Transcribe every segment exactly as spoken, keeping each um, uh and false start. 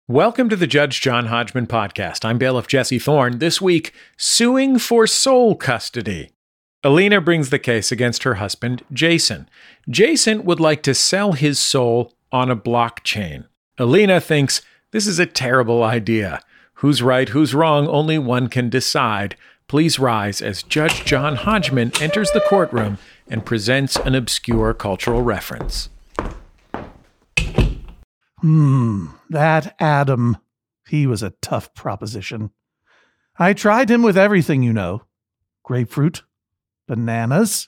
Welcome to the Judge John Hodgman podcast. I'm bailiff Jesse Thorne. This week, suing for soul custody. Alina brings the case against her husband, Jason. Jason would like to sell his soul on a blockchain. Alina thinks this is a terrible idea. Who's right, who's wrong, only one can decide. Please rise as Judge John Hodgman enters the courtroom and presents an obscure cultural reference. Hmm, that Adam, he was a tough proposition. I tried him with everything, you know. Grapefruit, bananas,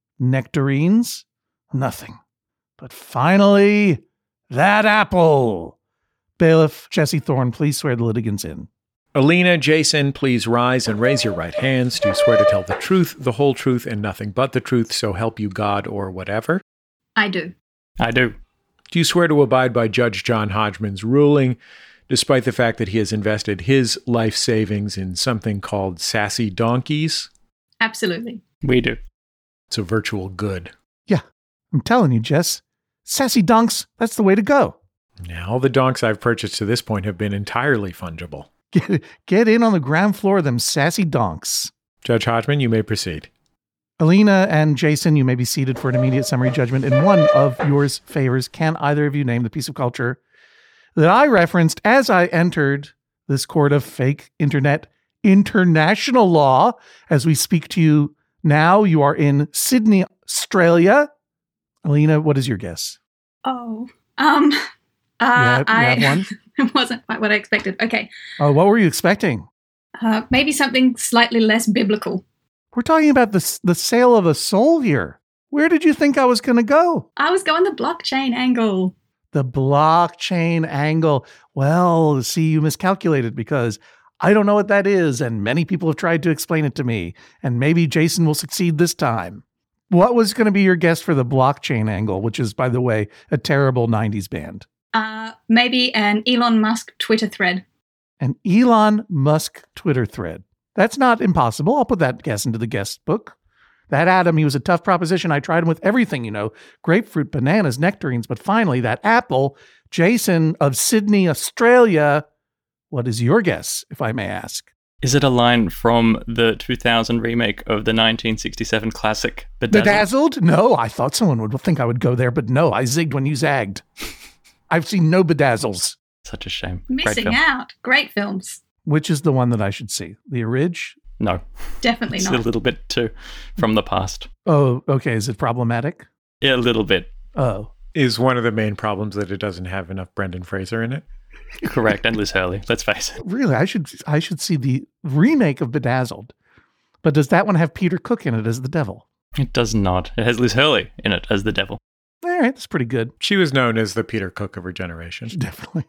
nectarines, nothing. But finally, that apple. Bailiff Jesse Thorne, please swear the litigants in. Alina, Jason, please rise and raise your right hands. Do you swear to tell the truth, the whole truth, and nothing but the truth, so help you God or whatever? I do. I do. Do you swear to abide by Judge John Hodgman's ruling, despite the fact that he has invested his life savings in something called sassy donkeys? Absolutely. We do. It's a virtual good. Yeah, I'm telling you, Jess. Sassy donks, that's the way to go. Now, all the donks I've purchased to this point have been entirely fungible. Get, get in on the ground floor of them sassy donks. Judge Hodgman, you may proceed. Alina and Jason, you may be seated for an immediate summary judgment in one of yours favors. Can either of you name the piece of culture that I referenced as I entered this court of fake internet international law? As we speak to you now, you are in Sydney, Australia. Alina, what is your guess? Oh, um, uh, You have, you I have one? it wasn't quite what I expected. Okay, Oh, what were you expecting? uh, maybe something slightly less biblical. We're talking about the, the sale of a soul here. Where did you think I was going to go? I was going the blockchain angle. The blockchain angle. Well, see, you miscalculated because I don't know what that is, and many people have tried to explain it to me, and maybe Jason will succeed this time. What was going to be your guess for the blockchain angle, which is, by the way, a terrible nineties band? Uh, maybe an Elon Musk Twitter thread. An Elon Musk Twitter thread. That's not impossible. I'll put that guess into the guest book. That Adam, he was a tough proposition. I tried him with everything, you know, grapefruit, bananas, nectarines. But finally, that apple, Jason of Sydney, Australia. What is your guess, if I may ask? Is it a line from the two thousand remake of the nineteen sixty-seven classic Bedazzled? Bedazzled? No, I thought someone would think I would go there, but no, I zigged when you zagged. I've seen no Bedazzles. Such a shame. Great Missing film. out. Great films. Which is the one that I should see? The Orig? No. Definitely It's not. a little bit too from the past. Oh, okay. Is it problematic? Yeah, a little bit. Oh. Is one of the main problems that it doesn't have enough Brendan Fraser in it? Correct. And Liz Hurley, let's face it. Really, I should I should see the remake of Bedazzled. But does that one have Peter Cook in it as the devil? It does not. It has Liz Hurley in it as the devil. All right, that's pretty good. She was known as the Peter Cook of her generation. Definitely.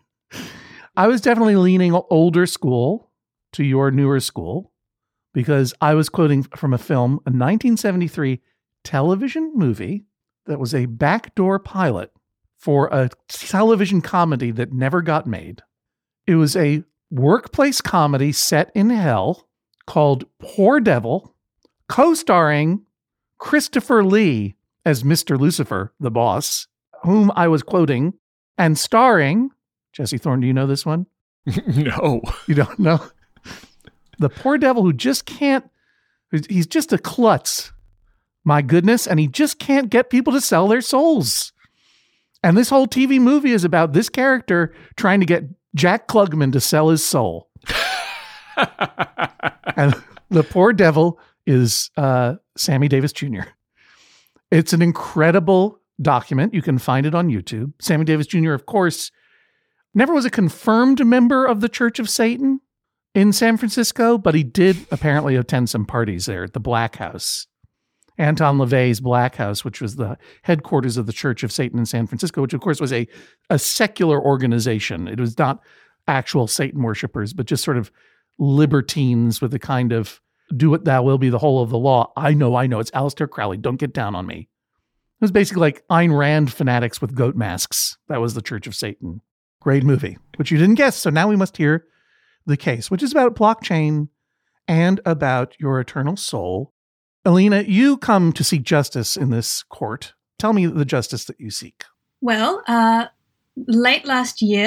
I was definitely leaning older school to your newer school because I was quoting from a film, a nineteen seventy-three television movie that was a backdoor pilot for a television comedy that never got made. It was a workplace comedy set in hell called Poor Devil, co-starring Christopher Lee as Mister Lucifer, the boss, whom I was quoting, and starring, Jesse Thorne, do you know this one? No. You don't know? The poor devil who just can't, he's just a klutz. My goodness. And he just can't get people to sell their souls. And this whole T V movie is about this character trying to get Jack Klugman to sell his soul. And the poor devil is uh, Sammy Davis Junior It's an incredible document. You can find it on YouTube. Sammy Davis Junior, of course, never was a confirmed member of the Church of Satan in San Francisco, but he did apparently attend some parties there at the Black House. Anton LaVey's Black House, which was the headquarters of the Church of Satan in San Francisco, which of course was a, a secular organization. It was not actual Satan worshipers, but just sort of libertines with a kind of do what thou will be the whole of the law. I know, I know. It's Aleister Crowley. Don't get down on me. It was basically like Ayn Rand fanatics with goat masks. That was the Church of Satan. Great movie, which you didn't guess. So now we must hear the case, which is about blockchain and about your eternal soul. Alina, you come to seek justice in this court. Tell me the justice that you seek. Well, uh, late last year,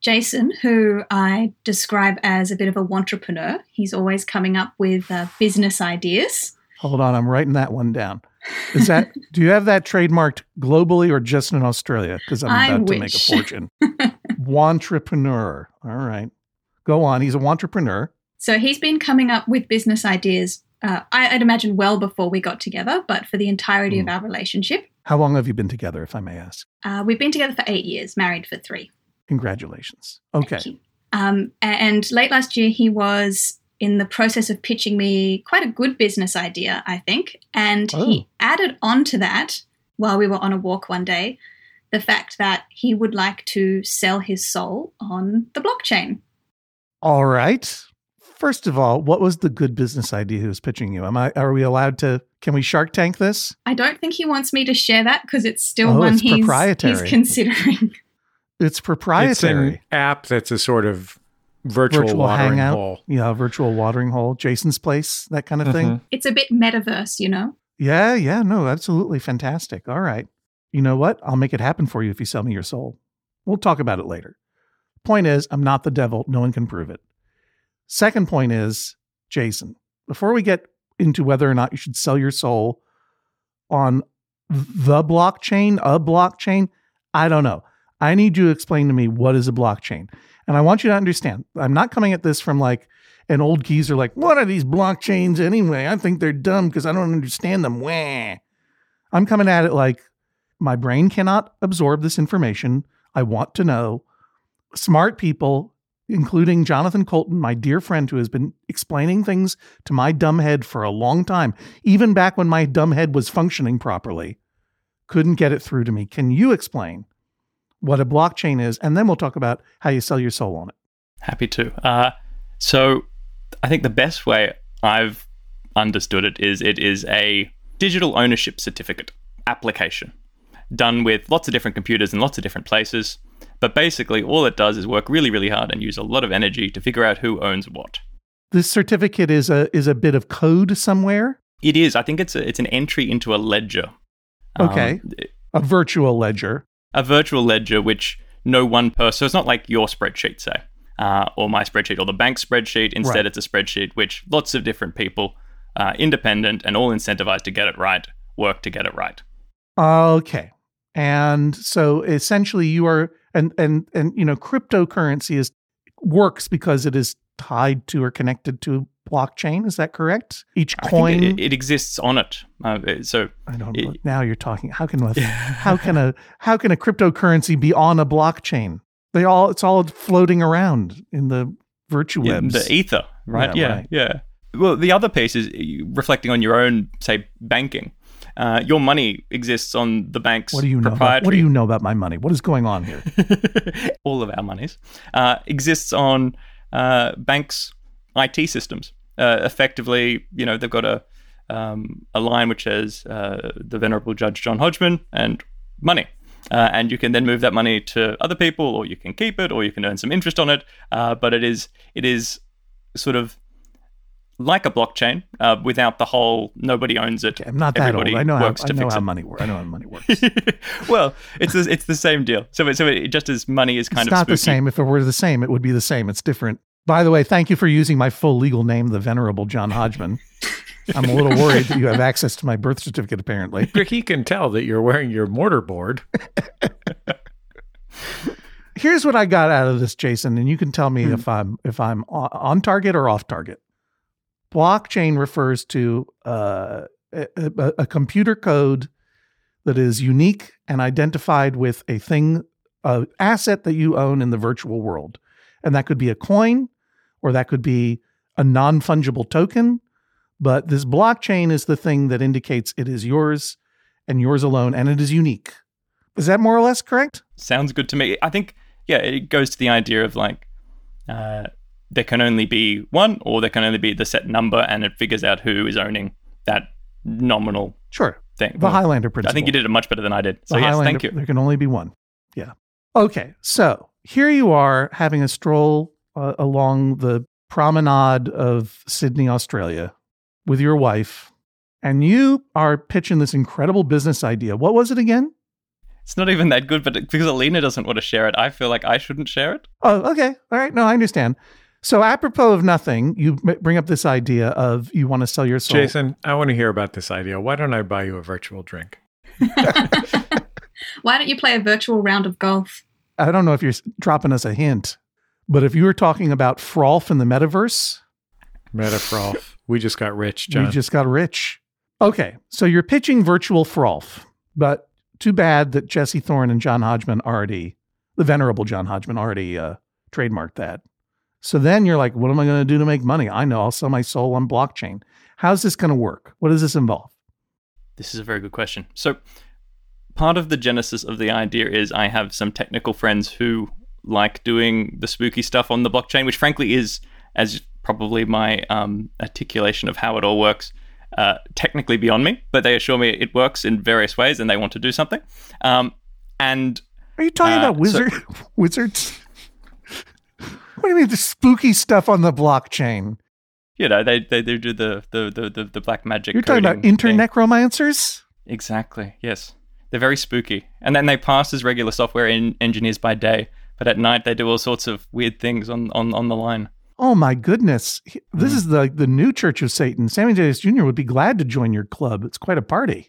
Jason, who I describe as a bit of a wantrepreneur. He's always coming up with uh, business ideas. Hold on, I'm writing that one down. Is that, do you have that trademarked globally or just in Australia? Because I'm I about wish. to make a fortune. Wantrepreneur. All right. Go on. He's a wantrepreneur. So he's been coming up with business ideas, uh, I, I'd imagine well before we got together, but for the entirety mm. of our relationship. How long have you been together, if I may ask? Uh, we've been together for eight years, married for three. Congratulations. Okay. Thank you. Um, and late last year, he was in the process of pitching me quite a good business idea, I think. And oh. he added on to that, while we were on a walk one day, the fact that he would like to sell his soul on the blockchain. All right. First of all, what was the good business idea he was pitching you? Am I? Are we allowed to? Can we Shark Tank this? I don't think he wants me to share that because it's still oh, one it's he's, proprietary. he's considering. It's proprietary. It's an app that's a sort of virtual, virtual watering hangout. hole. Yeah, virtual watering hole. Jason's place, that kind of Mm-hmm. thing. It's a bit metaverse, you know? Yeah, yeah, no, absolutely fantastic. All right. You know what? I'll make it happen for you if you sell me your soul. We'll talk about it later. Point is, I'm not the devil. No one can prove it. Second point is, Jason, before we get into whether or not you should sell your soul on the blockchain, a blockchain, I don't know. I need you to explain to me what is a blockchain. And I want you to understand, I'm not coming at this from like an old geezer like, what are these blockchains anyway? I think they're dumb because I don't understand them. Wah. I'm coming at it like my brain cannot absorb this information. I want to know. Smart people, including Jonathan Colton, my dear friend who has been explaining things to my dumb head for a long time, even back when my dumb head was functioning properly, couldn't get it through to me. Can you explain what a blockchain is? And then we'll talk about how you sell your soul on it. Happy to. Uh, so I think the best way I've understood it is it is a digital ownership certificate application done with lots of different computers in lots of different places. But basically, all it does is work really, really hard and use a lot of energy to figure out who owns what. This certificate is a is a bit of code somewhere? It is. I think it's a, it's an entry into a ledger. Okay. Um, a virtual ledger. A virtual ledger, which no one person... So it's not like your spreadsheet, say, uh, or my spreadsheet, or the bank's spreadsheet. Instead, right. It's a spreadsheet which lots of different people, uh, independent and all incentivized to get it right, work to get it right. Okay. And so essentially you are... And, and, and, you know, cryptocurrency is works because it is tied to or connected to blockchain. Is that correct? Each coin, it, it exists on it. Uh, so I don't. It, now you're talking. How can a, how can a how can a cryptocurrency be on a blockchain? They all it's all floating around in the virtual yeah, webs, the ether, right? Yeah, yeah, right. yeah. Well, the other piece is reflecting on your own, say, banking. Uh, your money exists on the bank's what do you know proprietary... About, what do you know about my money? What is going on here? All of our monies uh, exists on uh, banks' I T systems. Uh, effectively, you know, they've got a um, a line which says uh, the Venerable Judge John Hodgman and money. Uh, and you can then move that money to other people, or you can keep it, or you can earn some interest on it. Uh, but it is it is sort of like a blockchain, uh, without the whole nobody owns it. Okay, I'm not that Everybody old. I know how, works I to know fix how it. money works. I know how money works. Well, it's the, it's the same deal. So it, so it, just as money is kind it's of not spooky. the same. If it were the same, it would be the same. It's different. By the way, thank you for using my full legal name, the Venerable John Hodgman. I'm a little worried that you have access to my birth certificate, apparently. He can tell that you're wearing your mortarboard. Here's what I got out of this, Jason, and you can tell me Hmm. if I'm if I'm on target or off target. Blockchain refers to uh, a, a, a computer code that is unique and identified with a thing, an asset that you own in the virtual world. And that could be a coin, or that could be a non-fungible token. But this blockchain is the thing that indicates it is yours and yours alone, and it is unique. Is that more or less correct? Sounds good to me. I think, yeah, it goes to the idea of like, uh, there can only be one, or there can only be the set number, and it figures out who is owning that nominal Sure. thing. The Highlander principle. I think you did it much better than I did. So The yes, Highlander, thank you. There can only be one. Yeah. Okay. So here you are having a stroll uh, along the promenade of Sydney, Australia with your wife, and you are pitching this incredible business idea. What was it again? It's not even that good, but because Alina doesn't want to share it, I feel like I shouldn't share it. Oh, okay. All right. No, I understand. So apropos of nothing, you m- bring up this idea of you want to sell your soul. Jason, I want to hear about this idea. Why don't I buy you a virtual drink? Why don't you play a virtual round of golf? I don't know if you're s- dropping us a hint, but if you were talking about Frolf in the metaverse, Metafrolf. We just got rich, John. we just got rich. Okay. So you're pitching virtual Frolf, but too bad that Jesse Thorne and John Hodgman already, the venerable John Hodgman already uh, trademarked that. So then you're like, what am I going to do to make money? I know, I'll sell my soul on blockchain. How's this going to work? What does this involve? This is a very good question. So part of the genesis of the idea is I have some technical friends who like doing the spooky stuff on the blockchain, which frankly is, as probably my um, articulation of how it all works, uh, technically beyond me, but they assure me it works in various ways and they want to do something. Um, and Are you talking uh, about wizard so- wizards? What do you mean the spooky stuff on the blockchain? You know, they they, they do the, the, the, the, the black magic. You're talking about coding thing. internecromancers? Exactly, yes. They're very spooky. And then they pass as regular software en- engineers by day, but at night they do all sorts of weird things on, on, on the line. Oh my goodness. This Mm. is the the new Church of Satan. Sammy Davis Junior would be glad to join your club. It's quite a party.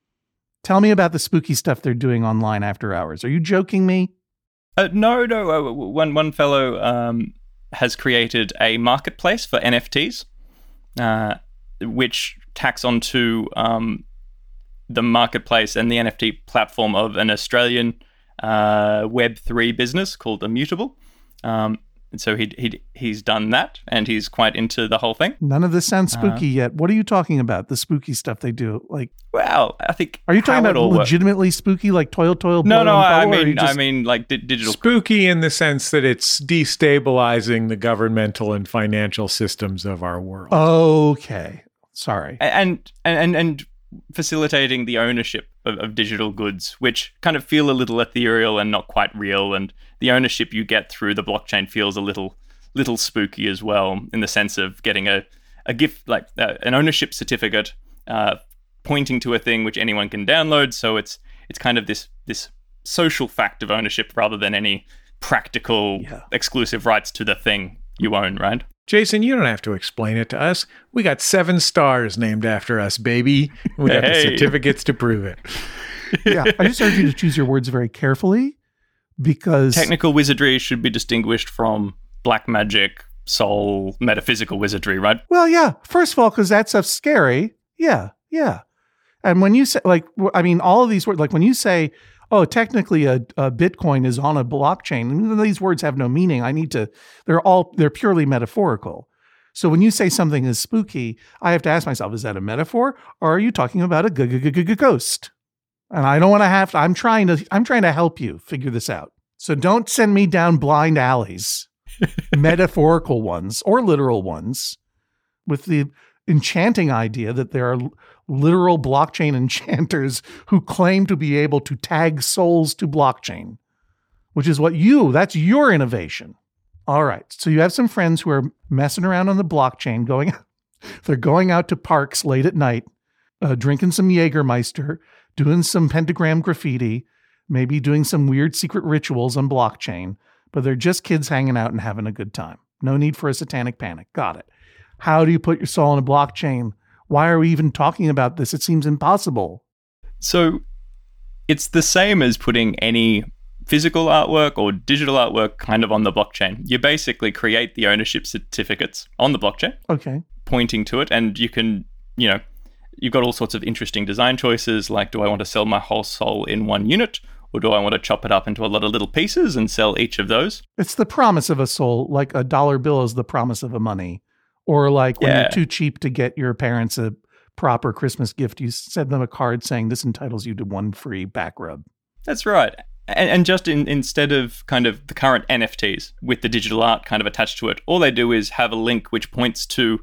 Tell me about the spooky stuff they're doing online after hours. Are you joking me? Uh, no, no. Uh, one one fellow um, has created a marketplace for N F Ts, uh, which tacks onto um, the marketplace and the N F T platform of an Australian uh, Web three business called Immutable. Um, and so he he he's done that, and he's quite into the whole thing. None of this sounds Uh-huh. spooky yet. What are you talking about? The spooky stuff they do? Like, Well, I think. are you talking how it about all works- legitimately spooky, like toil, toil, No, boil, no. and I boil, or are you mean, I just- mean, like di- digital. Spooky in the sense that it's destabilizing the governmental and financial systems of our world. Okay. Sorry. and and and facilitating the ownership of, of digital goods, which kind of feel a little ethereal and not quite real, and the ownership you get through the blockchain feels a little little spooky as well, in the sense of getting a a gift, like uh, an ownership certificate uh, pointing to a thing which anyone can download. So it's it's kind of this this social fact of ownership rather than any practical Yeah. exclusive rights to the thing you own, right? Jason, you don't have to explain it to us. We got seven stars named after us, baby. We got the Hey. certificates to prove it. Yeah. I just urge you to choose your words very carefully because Technical wizardry should be distinguished from black magic, soul, metaphysical wizardry, right? Well, yeah. First of all, because that stuff's scary. Yeah, yeah. And when you say, like, w- I mean, all of these words, like when you say, oh, technically a, a Bitcoin is on a blockchain, I mean, these words have no meaning. I need to, they're all, they're purely metaphorical. So when you say something is spooky, I have to ask myself, is that a metaphor or are you talking about a g- g- g- g- ghost? And I don't want to have to, I'm trying to, I'm trying to help you figure this out. So don't send me down blind alleys, metaphorical ones or literal ones, with the enchanting idea that there are literal blockchain enchanters who claim to be able to tag souls to blockchain, which is what you, that's your innovation. All right. So you have some friends who are messing around on the blockchain, going, they're going out to parks late at night, uh, drinking some Jägermeister, doing some pentagram graffiti, maybe doing some weird secret rituals on blockchain, but they're just kids hanging out and having a good time. No need for a satanic panic. Got it. How do you put your soul on a blockchain? Why are we even talking about this? It seems impossible. So it's the same as putting any physical artwork or digital artwork kind of on the blockchain. You basically create the ownership certificates on the blockchain, Okay. pointing to it, and you can, you know, you've got all sorts of interesting design choices, like, do I want to sell my whole soul in one unit, or do I want to chop it up into a lot of little pieces and sell each of those? It's the promise of a soul, like a dollar bill is the promise of a money. Or like when Yeah. you're too cheap to get your parents a proper Christmas gift, you send them a card saying this entitles you to one free back rub. That's right. And, and just in, instead of kind of the current N F Ts with the digital art kind of attached to it, all they do is have a link which points to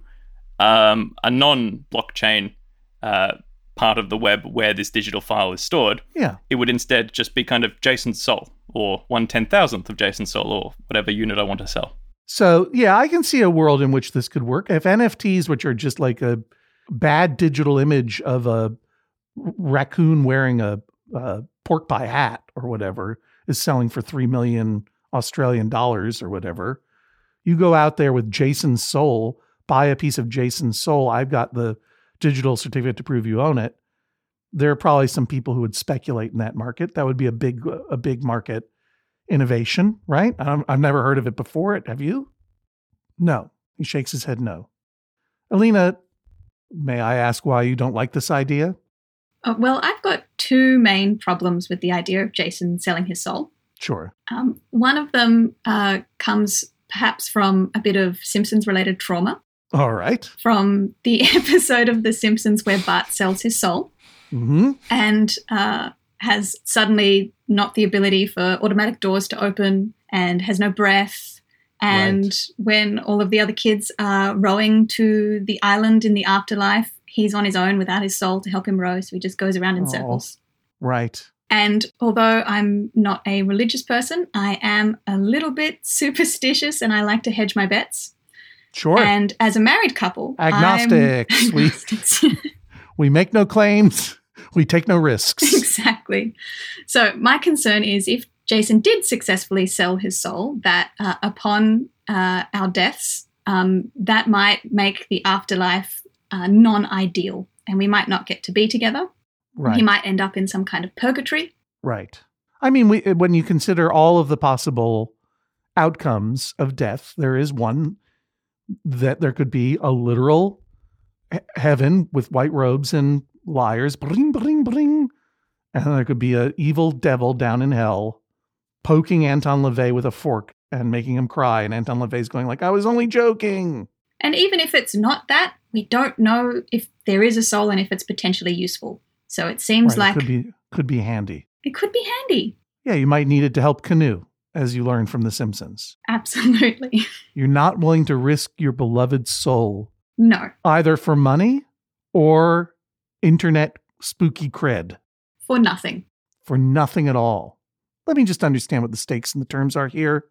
um, a non-blockchain uh, part of the web where this digital file is stored. Yeah. It would instead just be kind of Jason's soul, or one ten thousandth of Jason's soul, or whatever unit I want to sell. So, yeah, I can see a world in which this could work. If N F Ts, which are just like a bad digital image of a raccoon wearing a uh, pork pie hat or whatever is selling for three million Australian dollars or whatever. You go out there with Jason's soul, buy a piece of Jason's soul. I've got the digital certificate to prove you own it. There are probably some people who would speculate in that market. That would be a big, a big market innovation, right? I'm, I've never heard of it before. Have you? No. He shakes his head no. Alina, may I ask why you don't like this idea? Uh, well, I've got two main problems with the idea of Jason selling his soul. Sure. Um, one of them uh, comes perhaps from a bit of Simpsons-related trauma. All right. From the episode of The Simpsons where Bart sells his soul mm-hmm. and uh, has suddenly not the ability for automatic doors to open and has no breath. And right. when all of the other kids are rowing to the island in the afterlife, he's on his own without his soul to help him row, so he just goes around in oh, circles. Right. And although I'm not a religious person, I am a little bit superstitious and I like to hedge my bets. Sure. And as a married couple, agnostics. I'm agnostics. We, we make no claims. We take no risks. Exactly. So my concern is if Jason did successfully sell his soul, that uh, upon uh, our deaths, um, that might make the afterlife uh, non-ideal and we might not get to be together. Right. He might end up in some kind of purgatory. Right. I mean, we, when you consider all of the possible outcomes of death, there is one that there could be a literal he- heaven with white robes and lyres, bring, bring, bring. And there could be an evil devil down in hell poking Anton LaVey with a fork and making him cry. And Anton LaVey's going like, I was only joking. And even if it's not that, we don't know if there is a soul and if it's potentially useful. So it seems right, like it could be, could be handy. It could be handy. Yeah, you might need it to help canoe, as you learned from The Simpsons. Absolutely. You're not willing to risk your beloved soul. No. Either for money or internet spooky cred. For nothing. For nothing at all. Let me just understand what the stakes and the terms are here.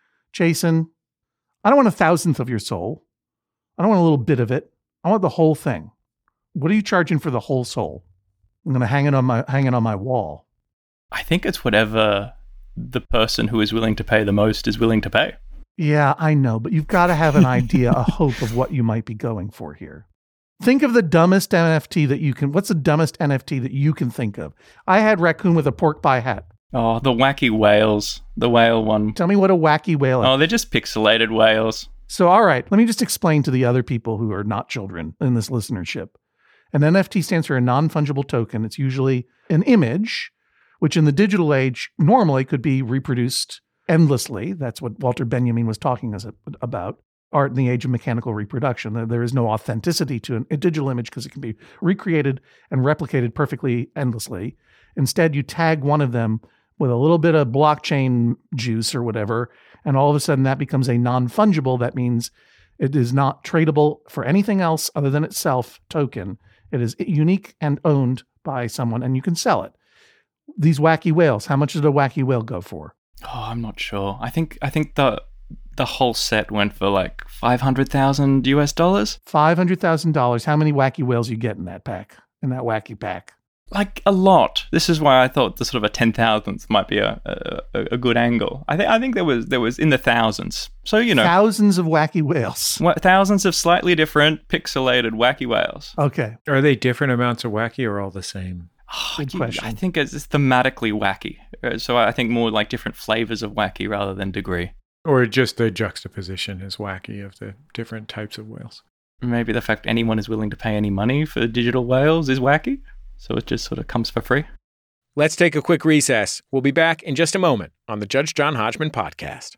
Jason, I don't want a thousandth of your soul. I don't want a little bit of it. I want the whole thing. What are you charging for the whole soul? I'm going to hang it on my hang it on my wall. I think it's whatever the person who is willing to pay the most is willing to pay. Yeah, I know, but you've got to have an idea, a hope of what you might be going for here. Think of the dumbest N F T that you can. What's the dumbest N F T that you can think of? I had raccoon with a pork pie hat. Oh, the wacky whales. The whale one. Tell me what a wacky whale is. Oh, they're just pixelated whales. So, all right, let me just explain to the other people who are not children in this listenership. An N F T stands for a non-fungible token. It's usually an image, which in the digital age normally could be reproduced endlessly. That's what Walter Benjamin was talking about. Art in the age of mechanical reproduction. There is no authenticity to a digital image because it can be recreated and replicated perfectly endlessly. Instead, you tag one of them with a little bit of blockchain juice or whatever, and all of a sudden that becomes a non-fungible. That means it is not tradable for anything else other than itself token. It is unique and owned by someone, and you can sell it. These wacky whales, how much did a wacky whale go for? Oh, I'm not sure. I think I think the the whole set went for like five hundred thousand U S dollars. five hundred thousand dollars. How many wacky whales you get in that pack, in that wacky pack? Like a lot. This is why I thought the sort of a ten thousandth might be a, a a good angle. I think I think there was there was in the thousands. So you know, thousands of wacky whales. What, thousands of slightly different pixelated wacky whales. Okay. Are they different amounts of wacky or all the same? Oh, Good you, question. I think it's, it's thematically wacky. So I think more like different flavors of wacky rather than degree. Or just the juxtaposition is wacky of the different types of whales. Maybe the fact anyone is willing to pay any money for digital whales is wacky. So it just sort of comes for free. Let's take a quick recess. We'll be back in just a moment on the Judge John Hodgman podcast.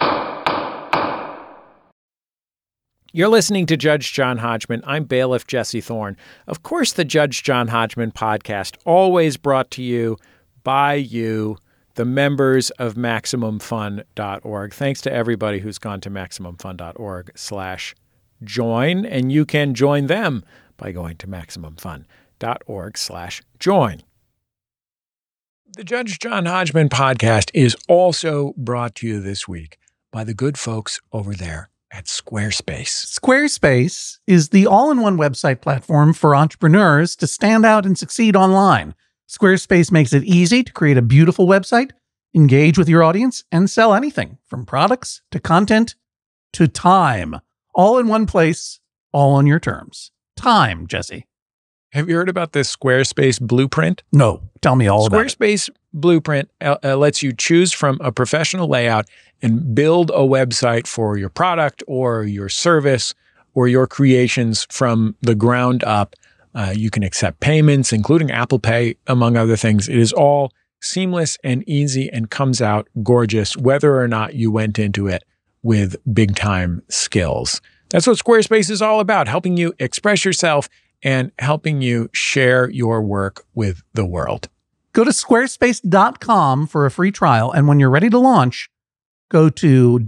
You're listening to Judge John Hodgman. I'm bailiff Jesse Thorne. Of course, the Judge John Hodgman podcast, always brought to you by you, the members of Maximum Fun dot org. Thanks to everybody who's gone to Maximum Fun dot org slash join, and you can join them by going to Maximum Fun dot org slash join. The Judge John Hodgman podcast is also brought to you this week by the good folks over there at Squarespace. Squarespace is the all-in-one website platform for entrepreneurs to stand out and succeed online. Squarespace makes it easy to create a beautiful website, engage with your audience, and sell anything from products to content to time. All in one place, all on your terms. Time, Jesse. Have you heard about this Squarespace blueprint? No, tell me all about it. Squarespace Blueprint uh, uh, lets you choose from a professional layout and build a website for your product or your service or your creations from the ground up. Uh, you can accept payments, including Apple Pay, among other things. It is all seamless and easy and comes out gorgeous, whether or not you went into it with big time skills. That's what Squarespace is all about, helping you express yourself and helping you share your work with the world. Go to squarespace dot com for a free trial. And when you're ready to launch, go to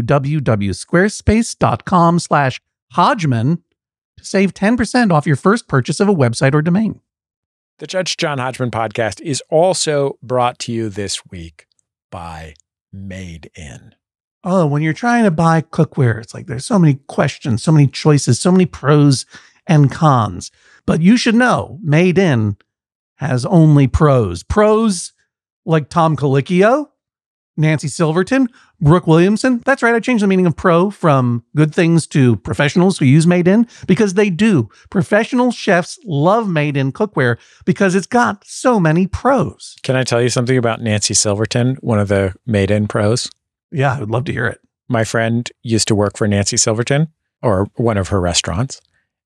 www.squarespace.com slash Hodgman to save ten percent off your first purchase of a website or domain. The Judge John Hodgman podcast is also brought to you this week by Made In. Oh, when you're trying to buy cookware, it's like there's so many questions, so many choices, so many pros and cons. But you should know Made In has only pros. Pros like Tom Colicchio, Nancy Silverton, Brooke Williamson. That's right. I changed the meaning of pro from good things to professionals who use Made In because they do. Professional chefs love Made In cookware because it's got so many pros. Can I tell you something about Nancy Silverton, one of the Made In pros? Yeah, I would love to hear it. My friend used to work for Nancy Silverton or one of her restaurants.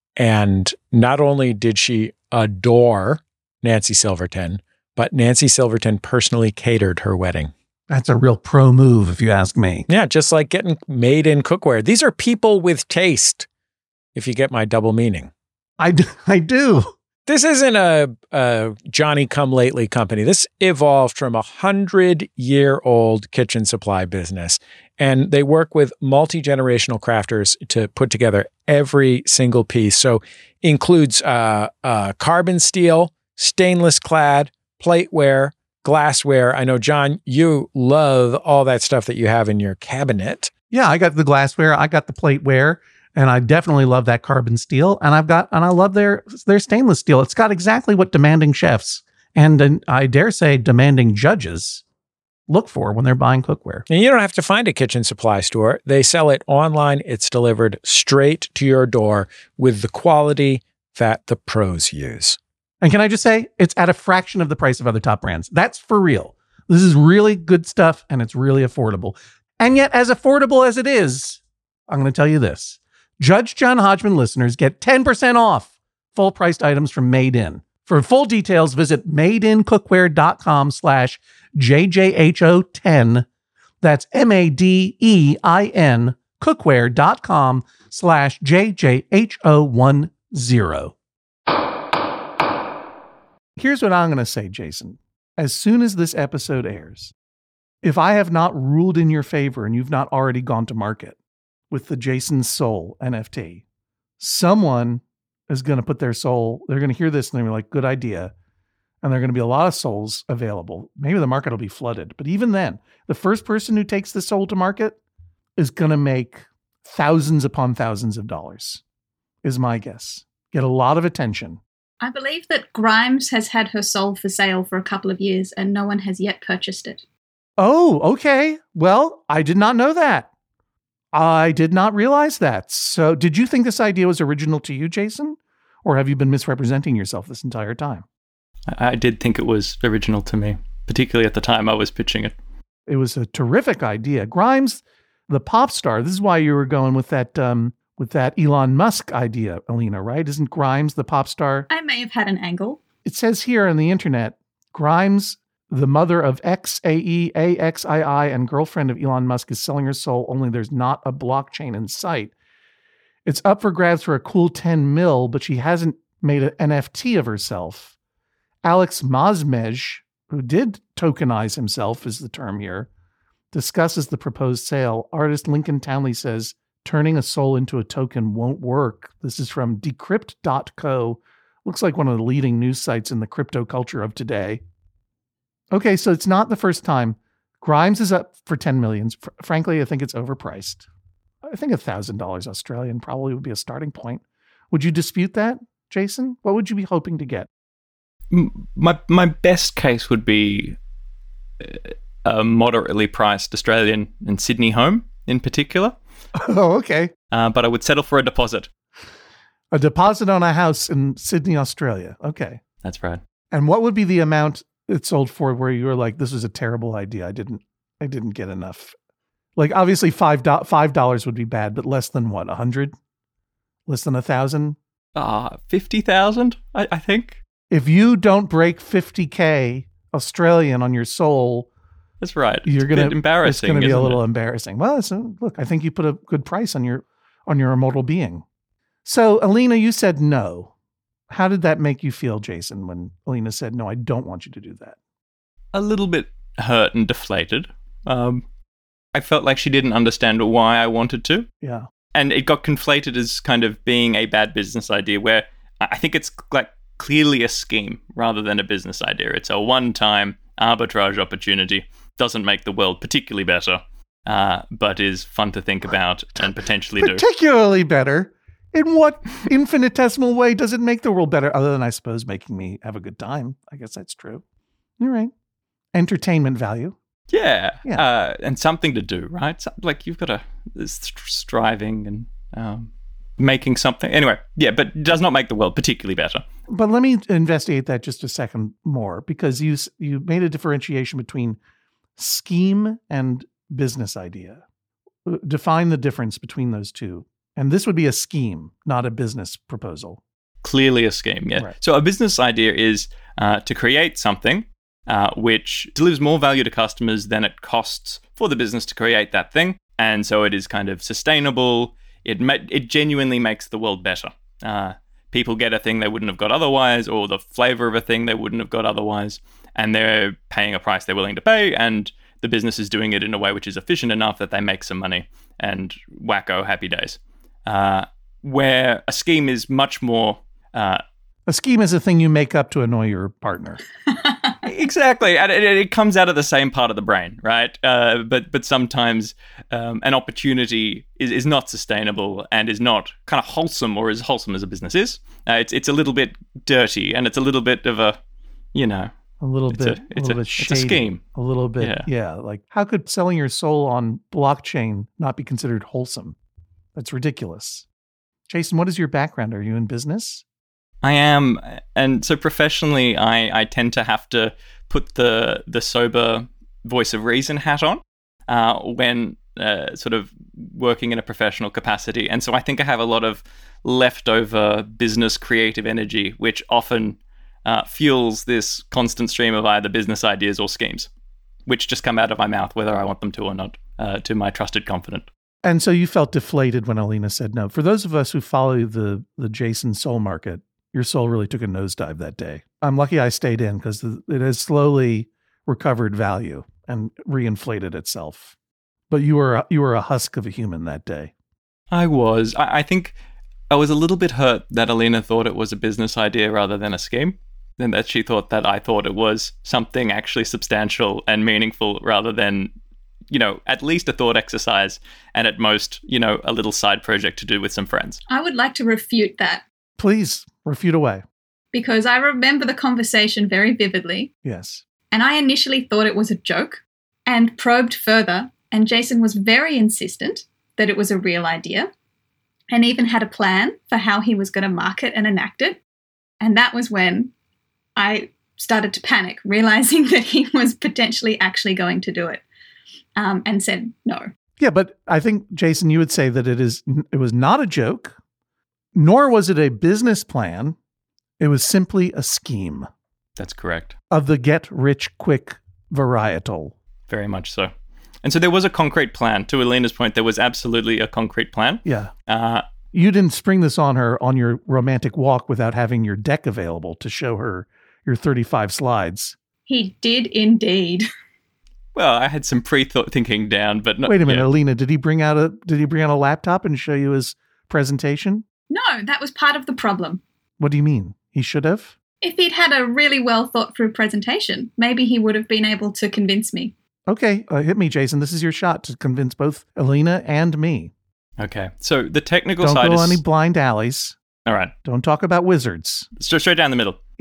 And not only did she adore Nancy Silverton, but Nancy Silverton personally catered her wedding. That's a real pro move, if you ask me. Yeah, just like getting Made In cookware. These are people with taste, if you get my double meaning. I do. I do. This isn't a, a Johnny-come-lately company. This evolved from a hundred-year-old kitchen supply business, and they work with multi-generational crafters to put together every single piece. So includes uh, uh, carbon steel, stainless clad, plateware, glassware. I know, John, you love all that stuff that you have in your cabinet. Yeah, I got the glassware. I got the plateware. And I definitely love that carbon steel. And I've got, and I love their, their stainless steel. It's got exactly what demanding chefs and, and I dare say demanding judges look for when they're buying cookware. And you don't have to find a kitchen supply store. They sell it online. It's delivered straight to your door with the quality that the pros use. And can I just say, it's at a fraction of the price of other top brands. That's for real. This is really good stuff and it's really affordable. And yet, as affordable as it is, I'm going to tell you this. Judge John Hodgman listeners get ten percent off full-priced items from Made In. For full details, visit madeincookware.com slash JJHO10. That's M-A-D-E-I-N cookware.com slash JJHO10. Here's what I'm going to say, Jason. As soon as this episode airs, if I have not ruled in your favor and you've not already gone to market with the Jason Soul N F T, someone is going to put their soul, they're going to hear this and they're going to be like, good idea. And there are going to be a lot of souls available. Maybe the market will be flooded. But even then, the first person who takes the soul to market is going to make thousands upon thousands of dollars, is my guess. Get a lot of attention. I believe that Grimes has had her soul for sale for a couple of years and no one has yet purchased it. Oh, okay. Well, I did not know that. I did not realize that. So did you think this idea was original to you, Jason? Or have you been misrepresenting yourself this entire time? I did think it was original to me, particularly at the time I was pitching it. It was a terrific idea. Grimes, the pop star, this is why you were going with that um, with that Elon Musk idea, Alina, right? Isn't Grimes the pop star? I may have had an angle. It says here on the internet, Grimes, the mother of X A E A X I I and girlfriend of Elon Musk, is selling her soul, only there's not a blockchain in sight. It's up for grabs for a cool ten mil, but she hasn't made an N F T of herself. Alex Mazmej, who did tokenize himself, is the term here, discusses the proposed sale. Artist Lincoln Townley says, turning a soul into a token won't work. This is from decrypt dot co. Looks like one of the leading news sites in the crypto culture of today. Okay, so it's not the first time. Grimes is up for ten million. Fr- frankly, I think it's overpriced. I think one thousand dollars Australian probably would be a starting point. Would you dispute that, Jason? What would you be hoping to get? M- My my best case would be a moderately priced Australian and Sydney home in particular. Oh, okay. Uh, but I would settle for a deposit. A deposit on a house in Sydney, Australia. Okay. That's right. And what would be the amount it sold for where you were like, this was a terrible idea. I didn't, I didn't get enough. Like obviously five do- five dollars would be bad, but less than what? A hundred? Less than a thousand? Uh, fifty thousand, I, I think. If you don't break fifty K Australian on your soul, That's right. you're It's a gonna bit embarrassing. It's gonna be a isn't little it? embarrassing. Well, it's a, look, I think you put a good price on your on your immortal being. So, Alina, you said no. How did that make you feel, Jason, when Alina said, no, I don't want you to do that? A little bit hurt and deflated. Um, I felt like she didn't understand why I wanted to. Yeah. And it got conflated as kind of being a bad business idea, where I think it's like clearly a scheme rather than a business idea. It's a one-time arbitrage opportunity. Doesn't make the world particularly better, uh, but is fun to think about and potentially do. Particularly better. In what infinitesimal way does it make the world better? Other than, I suppose, making me have a good time. I guess that's true. You're right. Entertainment value. Yeah, Yeah. Uh, and something to do, right? So, like you've got to st- striving and um, making something. Anyway, yeah, but it does not make the world particularly better. But let me investigate that just a second more, because you s- you made a differentiation between scheme and business idea. Uh, Define the difference between those two. And this would be a scheme, not a business proposal. Clearly a scheme, yeah. Right. So a business idea is uh, to create something uh, which delivers more value to customers than it costs for the business to create that thing. And so it is kind of sustainable. It ma- it genuinely makes the world better. Uh, people get a thing they wouldn't have got otherwise, or the flavor of a thing they wouldn't have got otherwise. And they're paying a price they're willing to pay. And the business is doing it in a way which is efficient enough that they make some money. And wacko, happy days. Uh, where a scheme is much more... Uh, A scheme is a thing you make up to annoy your partner. exactly. And it, it comes out of the same part of the brain, right? Uh, but but sometimes um, an opportunity is, is not sustainable and is not kind of wholesome, or as wholesome as a business is. Uh, it's it's a little bit dirty, and it's a little bit of a, you know... A little It's bit, a- a, it's little a- bit it's a shady. scheme. A little bit, Yeah. yeah. Like, how could selling your soul on blockchain not be considered wholesome? That's ridiculous. Jason, what is your background? Are you in business? I am, and so professionally, I, I tend to have to put the the sober voice of reason hat on uh, when uh, sort of working in a professional capacity, and so I think I have a lot of leftover business creative energy, which often uh, fuels this constant stream of either business ideas or schemes, which just come out of my mouth, whether I want them to or not, uh, to my trusted confidant. And so you felt deflated when Alina said no. For those of us who follow the the Jason soul market, your soul really took a nosedive that day. I'm lucky I stayed in, because it has slowly recovered value and reinflated itself. But you were a, you were a husk of a human that day. I was. I, I think I was a little bit hurt that Alina thought it was a business idea rather than a scheme, and that she thought that I thought it was something actually substantial and meaningful rather than, you know, at least a thought exercise and at most, you know, a little side project to do with some friends. I would like to refute that, Please refute away. because I remember the conversation very vividly. Yes. And I initially thought it was a joke and probed further. And Jason was very insistent that it was a real idea, and even had a plan for how he was going to market and enact it. And that was when I started to panic, realizing that he was potentially actually going to do it, um, and said no. Yeah, but I think, Jason, you would say that it is it was not a joke, nor was it a business plan. It was simply a scheme That's correct. of the get-rich-quick varietal. Very much so. And so there was a concrete plan. To Alina's point, there was absolutely a concrete plan. Yeah. Uh, You didn't spring this on her on your romantic walk without having your deck available to show her your thirty-five slides. He did indeed. well, I had some pre-thinking down, but not, Wait a minute, yeah. Alina, did he bring out a did he bring out a laptop and show you his presentation? No, that was part of the problem. What do you mean? He should have? If he'd had a really well thought through presentation, maybe he would have been able to convince me. Okay, uh, hit me, Jason. This is your shot to convince both Alina and me. Okay, so the technical Don't side go is... any blind alleys. All right, Don't talk about wizards. straight, straight down the middle. Yeah.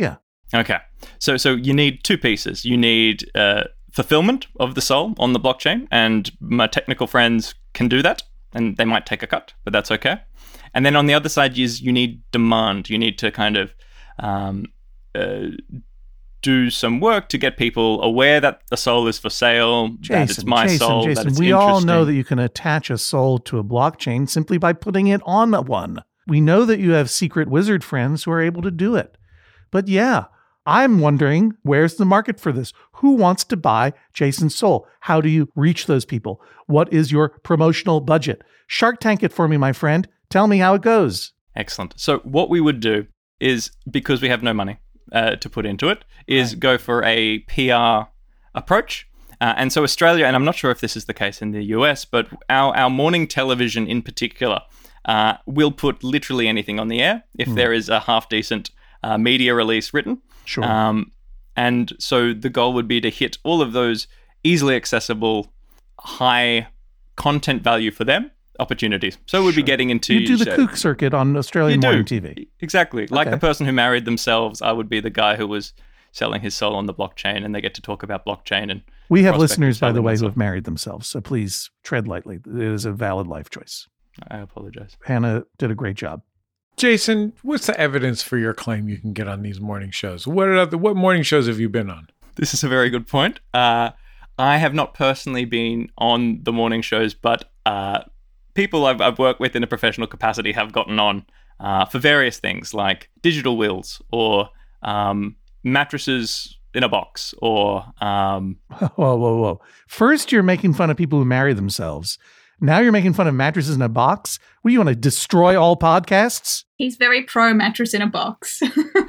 Okay. So so you need two pieces. You need uh, fulfillment of the soul on the blockchain, and my technical friends can do that, and they might take a cut, but that's okay. And then on the other side is you need demand. You need to kind of um, uh, do some work to get people aware that the soul is for sale, Jason, that it's my Jason, soul, Jason, that it's we all know interesting. that you can attach a soul to a blockchain simply by putting it on one. We know that you have secret wizard friends who are able to do it. But yeah, I'm wondering, where's the market for this? Who wants to buy Jason's soul? How do you reach those people? What is your promotional budget? Shark Tank it for me, my friend. Tell me how it goes. Excellent. So what we would do is, because we have no money uh, to put into it, is Right. go for a P R approach. Uh, and so Australia, and I'm not sure if this is the case in the U S, but our, our morning television in particular uh, will put literally anything on the air if Mm. there is a half-decent uh, media release written. Sure. Um, and so the goal would be to hit all of those easily accessible, high content value for them opportunities. So we'd be Sure. getting into... you do the uh, kook circuit on Australian you morning do. T V. Exactly. Like Okay. the person who married themselves, I would be the guy who was selling his soul on the blockchain, and they get to talk about blockchain. And We have prospect of listeners, by the selling way, who themselves. have married themselves. So please tread lightly. It is a valid life choice. I apologize. Hannah did a great job. Jason, what's the evidence for your claim you can get on these morning shows? What other, what morning shows have you been on? This is a very good point. Uh, I have not personally been on the morning shows, but uh, people I've, I've worked with in a professional capacity have gotten on uh, for various things like digital wills or um, mattresses in a box or... Um, Whoa, whoa, whoa. First, you're making fun of people who marry themselves. Now you're making fun of mattresses in a box? What, do you want to destroy all podcasts? He's very pro mattress in a box.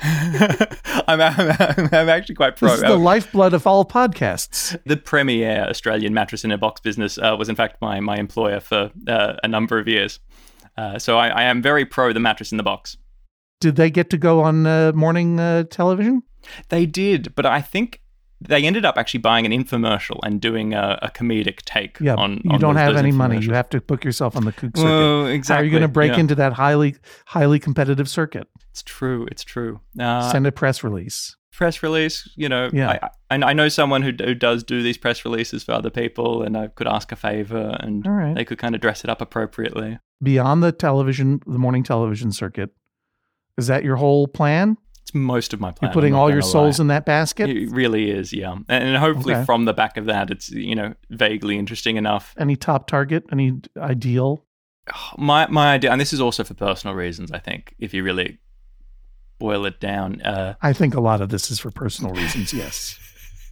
I'm, I'm, I'm actually quite pro. This is the lifeblood of all podcasts. The premier Australian mattress in a box business uh, was, in fact, my my employer for uh, a number of years. Uh, so I, I am very pro the mattress in the box. Did they get to go on uh, morning uh, television? They did, but I think they ended up actually buying an infomercial and doing a, a comedic take Yeah, on. you on don't those, have those any money. infomercials. You have to book yourself on the kook circuit. Well, exactly. How are you going to break yeah. into that highly, highly competitive circuit? It's true. It's true. Uh, Send a press release. press release, you know, Yeah. I, I, I know someone who, who does do these press releases for other people, and I could ask a favor, and All right. they could kind of dress it up appropriately. Beyond the television, the morning television circuit, is that your whole plan? It's most of my plan. You're putting I'm not all your gonna souls lie. in that basket? It really is, yeah. And, and hopefully Okay. from the back of that, it's, you know, vaguely interesting enough. Any top target? Any ideal? My my idea, and this is also for personal reasons, I think, if you really boil it down. Uh, I think a lot of this is for personal reasons, yes.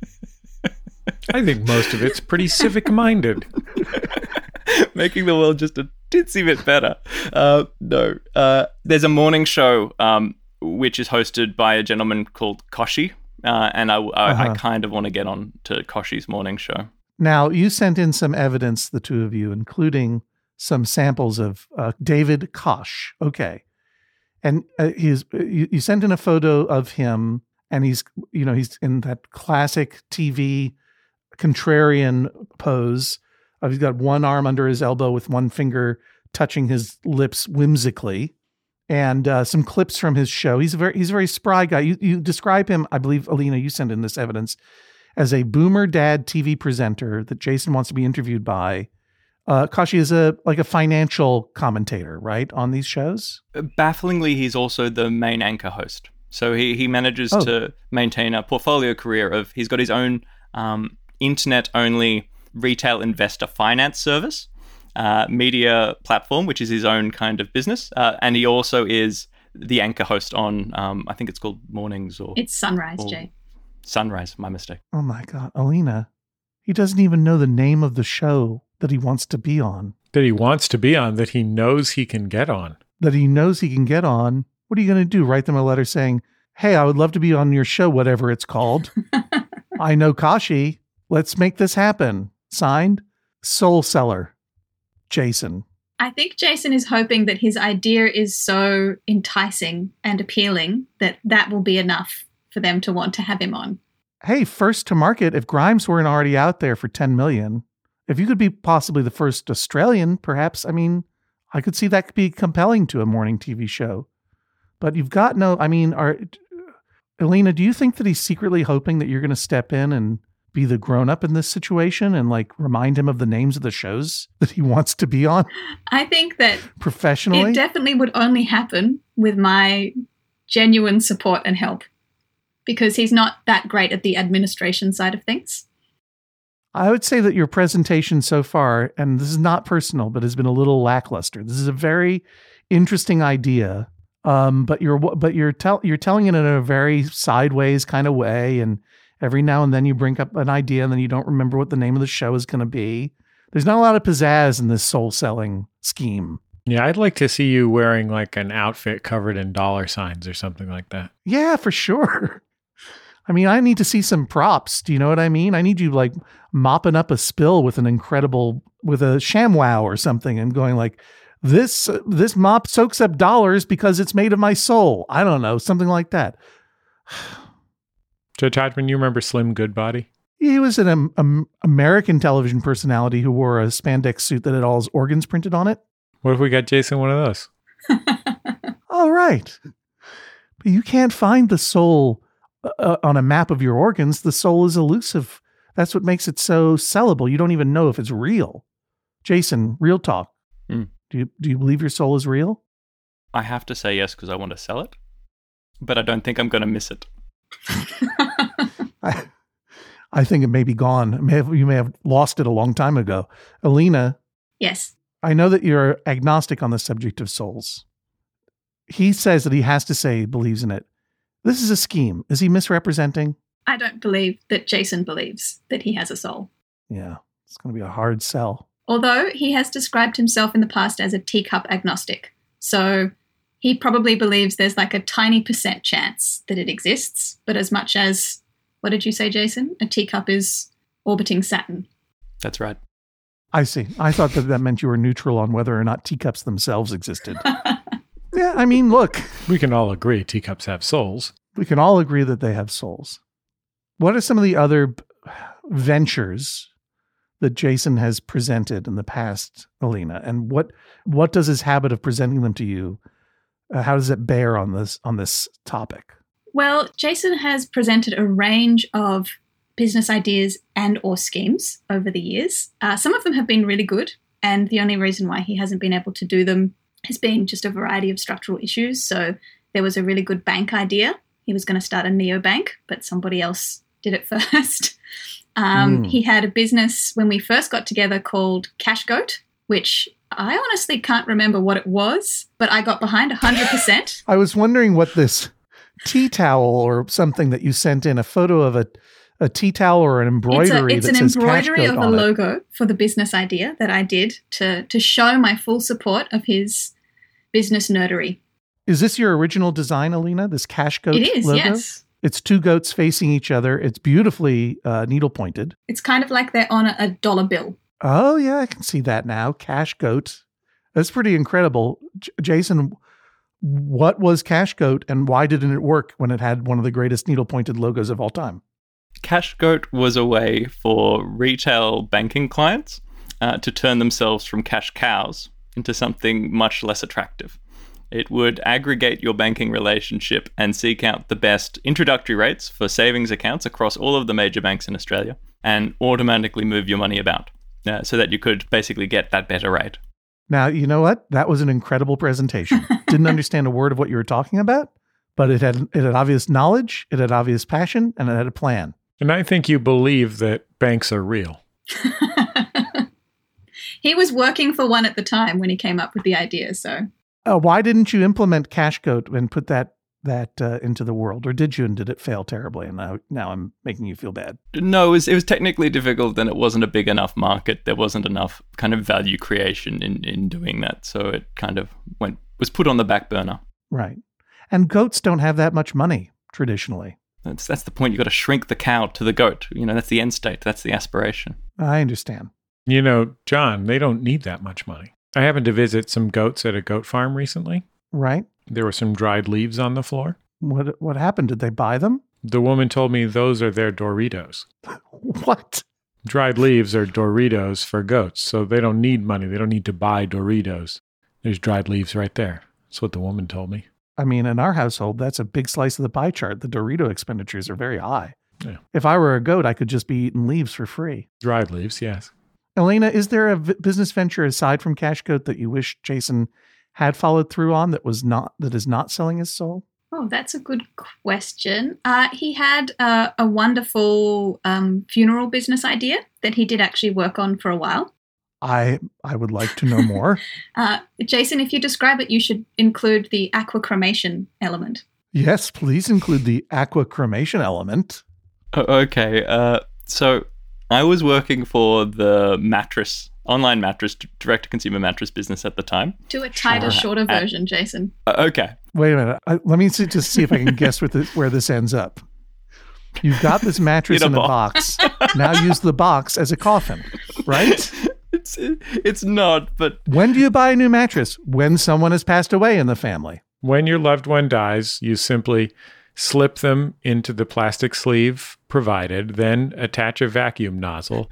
I think most of it's pretty civic-minded. making the world just a titsy bit better. Uh, no. Uh, there's a morning show um, which is hosted by a gentleman called Koshi, uh, and I, I, Uh-huh. I kind of want to get on to Koshi's morning show. Now, you sent in some evidence, the two of you, including some samples of uh, David Kosh. Okay. And uh, he's you, you sent in a photo of him, and he's, you know, he's in that classic T V contrarian pose. Uh, he's got one arm under his elbow with one finger touching his lips whimsically, and uh, some clips from his show. He's a very he's a very spry guy. You you describe him, I believe, Alina, you sent in this evidence, as a boomer dad T V presenter that Jason wants to be interviewed by. Uh, Kashi is a like a financial commentator, right, on these shows? Bafflingly, he's also the main anchor host. So he, he manages Oh. to maintain a portfolio career of, he's got his own um, internet-only retail investor finance service, uh, media platform, which is his own kind of business. Uh, and he also is the anchor host on, um, I think it's called Mornings or It's Sunrise, or Jay. Sunrise, my mistake. Oh my God, Alina, he doesn't even know the name of the show that he wants to be on, That he wants to be on, that he knows he can get on. that he knows he can get on. What are you going to do? Write them a letter saying, "Hey, I would love to be on your show, whatever it's called. I know Kashi. Let's make this happen." Signed, Soul Seller, Jason. I think Jason is hoping that his idea is so enticing and appealing that that will be enough for them to want to have him on. Hey, first to market. If Grimes weren't already out there for ten million, if you could be possibly the first Australian, perhaps, I mean, I could see that could be compelling to a morning T V show. But you've got no, I mean, are Alina, do you think that he's secretly hoping that you're going to step in and be the grown-up in this situation and like remind him of the names of the shows that he wants to be on? I think that professionally, it definitely would only happen with my genuine support and help, because he's not that great at the administration side of things. I would say that your presentation so far, and this is not personal, but has been a little lackluster. This is a very interesting idea, um, but you're but you're tell you're telling it in a very sideways kind of way, and every now and then you bring up an idea, and then you don't remember what the name of the show is going to be. There's not a lot of pizzazz in this soul selling scheme. Yeah, I'd like to see you wearing like an outfit covered in dollar signs or something like that. Yeah, for sure. I mean, I need to see some props. Do you know what I mean? I need you like mopping up a spill with an incredible, with a ShamWow or something and going like, this, uh, this mop soaks up dollars because it's made of my soul. I don't know, something like that. Judge Hodgman, you remember Slim Goodbody? He was an um, um, American television personality who wore a spandex suit that had all his organs printed on it. What if we got Jason one of those? All right. But you can't find the soul uh, on a map of your organs. The soul is elusive. That's what makes it so sellable. You don't even know if it's real. Jason, real talk. Mm. Do you do you believe your soul is real? I have to say yes because I want to sell it, but I don't think I'm going to miss it. I, I think it may be gone. It may have, you may have lost it a long time ago. Alina. Yes. I know that you're agnostic on the subject of souls. He says that he has to say he believes in it. This is a scheme. Is he misrepresenting? I don't believe that Jason believes that he has a soul. Yeah, it's going to be a hard sell. Although he has described himself in the past as a teacup agnostic. So he probably believes there's like a tiny percent chance that it exists. But as much as, what did you say, Jason? A teacup is orbiting Saturn. That's right. I see. I thought that that meant you were neutral on whether or not teacups themselves existed. Yeah, I mean, look. We can all agree teacups have souls. We can all agree that they have souls. What are some of the other ventures that Jason has presented in the past, Alina? And what what does his habit of presenting them to you, uh, how does it bear on this on this topic? Well, Jason has presented a range of business ideas and or schemes over the years. Uh, some of them have been really good, and the only reason why he hasn't been able to do them has been just a variety of structural issues. So there was a really good bank idea. He was going to start a neobank, but somebody else did it first. um, mm. He had a business when we first got together called CashGoat, which I honestly can't remember what it was, but I got behind one hundred percent. I was wondering what this tea towel or something that you sent in, a photo of a a tea towel or an embroidery. It's, a, it's that an says embroidery CashGoat of a logo it. For the business idea that I did to to show my full support of his business nerdery. Is this your original design, Alina? This CashGoat It is, logo? yes. It's two goats facing each other. It's beautifully uh, needle pointed. It's kind of like they're on a, a dollar bill. Oh yeah, I can see that now. CashGoat. That's pretty incredible. J- Jason, what was CashGoat and why didn't it work when it had one of the greatest needle pointed logos of all time? CashGoat was a way for retail banking clients uh, to turn themselves from cash cows into something much less attractive. It would aggregate your banking relationship and seek out the best introductory rates for savings accounts across all of the major banks in Australia and automatically move your money about uh, so that you could basically get that better rate. Now, you know what? That was an incredible presentation. Didn't understand a word of what you were talking about, but it had it had obvious knowledge, it had obvious passion, and it had a plan. And I think you believe that banks are real. He was working for one at the time when he came up with the idea, so... Uh, why didn't you implement CashGoat and put that that uh, into the world? Or did you, and did it fail terribly? And now, now I'm making you feel bad. No, it was, it was technically difficult and it wasn't a big enough market. There wasn't enough kind of value creation in, in doing that. So it kind of went was put on the back burner. Right. And goats don't have that much money, traditionally. That's that's the point. You've got to shrink the cow to the goat. You know, that's the end state. That's the aspiration. I understand. You know, John, they don't need that much money. I happened to visit some goats at a goat farm recently. Right. There were some dried leaves on the floor. What what happened? Did they buy them? The woman told me those are their Doritos. What? Dried leaves are Doritos for goats, so they don't need money. They don't need to buy Doritos. There's dried leaves right there. That's what the woman told me. I mean, in our household, that's a big slice of the pie chart. The Dorito expenditures are very high. Yeah. If I were a goat, I could just be eating leaves for free. Dried leaves, yes. Elena, is there a v- business venture aside from Cash Goat that you wish Jason had followed through on that was not that is not selling his soul? Oh, that's a good question. Uh, he had uh, a wonderful um, funeral business idea that he did actually work on for a while. I I would like to know more. uh, Jason, if you describe it, you should include the aqua cremation element. Yes, please include the aqua cremation element. Oh, okay. Uh, so I was working for the mattress, online mattress, direct-to-consumer mattress business at the time. Do a tighter, Sure. shorter version, Jason. Uh, okay. Wait a minute. I, let me see, just see if I can guess where this, where this ends up. You've got this mattress In in a a box. Now use the box as a coffin, right? It's it's not, but When do you buy a new mattress? When someone has passed away in the family. When your loved one dies, you simply slip them into the plastic sleeve provided, then attach a vacuum nozzle.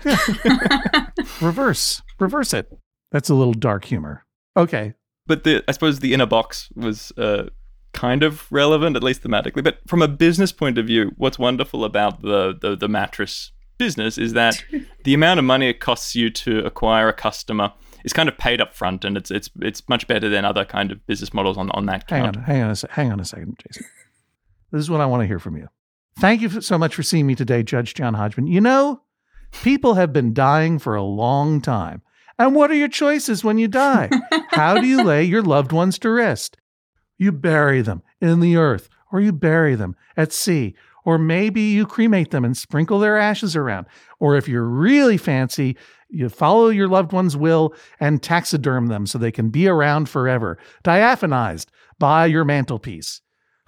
Reverse. Reverse it. That's a little dark humor. Okay. but the I suppose the inner box was uh, kind of relevant, at least thematically. But from a business point of view, what's wonderful about the the, the mattress business is that the amount of money it costs you to acquire a customer is kind of paid up front, and it's it's it's much better than other kind of business models on, on that Hang count. on. Hang on a se- hang on a second, Jason. This is what I want to hear from you. Thank you so much for seeing me today, Judge John Hodgman. You know, people have been dying for a long time. And what are your choices when you die? How do you lay your loved ones to rest? You bury them in the earth, or you bury them at sea, or maybe you cremate them and sprinkle their ashes around. Or if you're really fancy, you follow your loved one's will and taxiderm them so they can be around forever, diaphanized by your mantelpiece.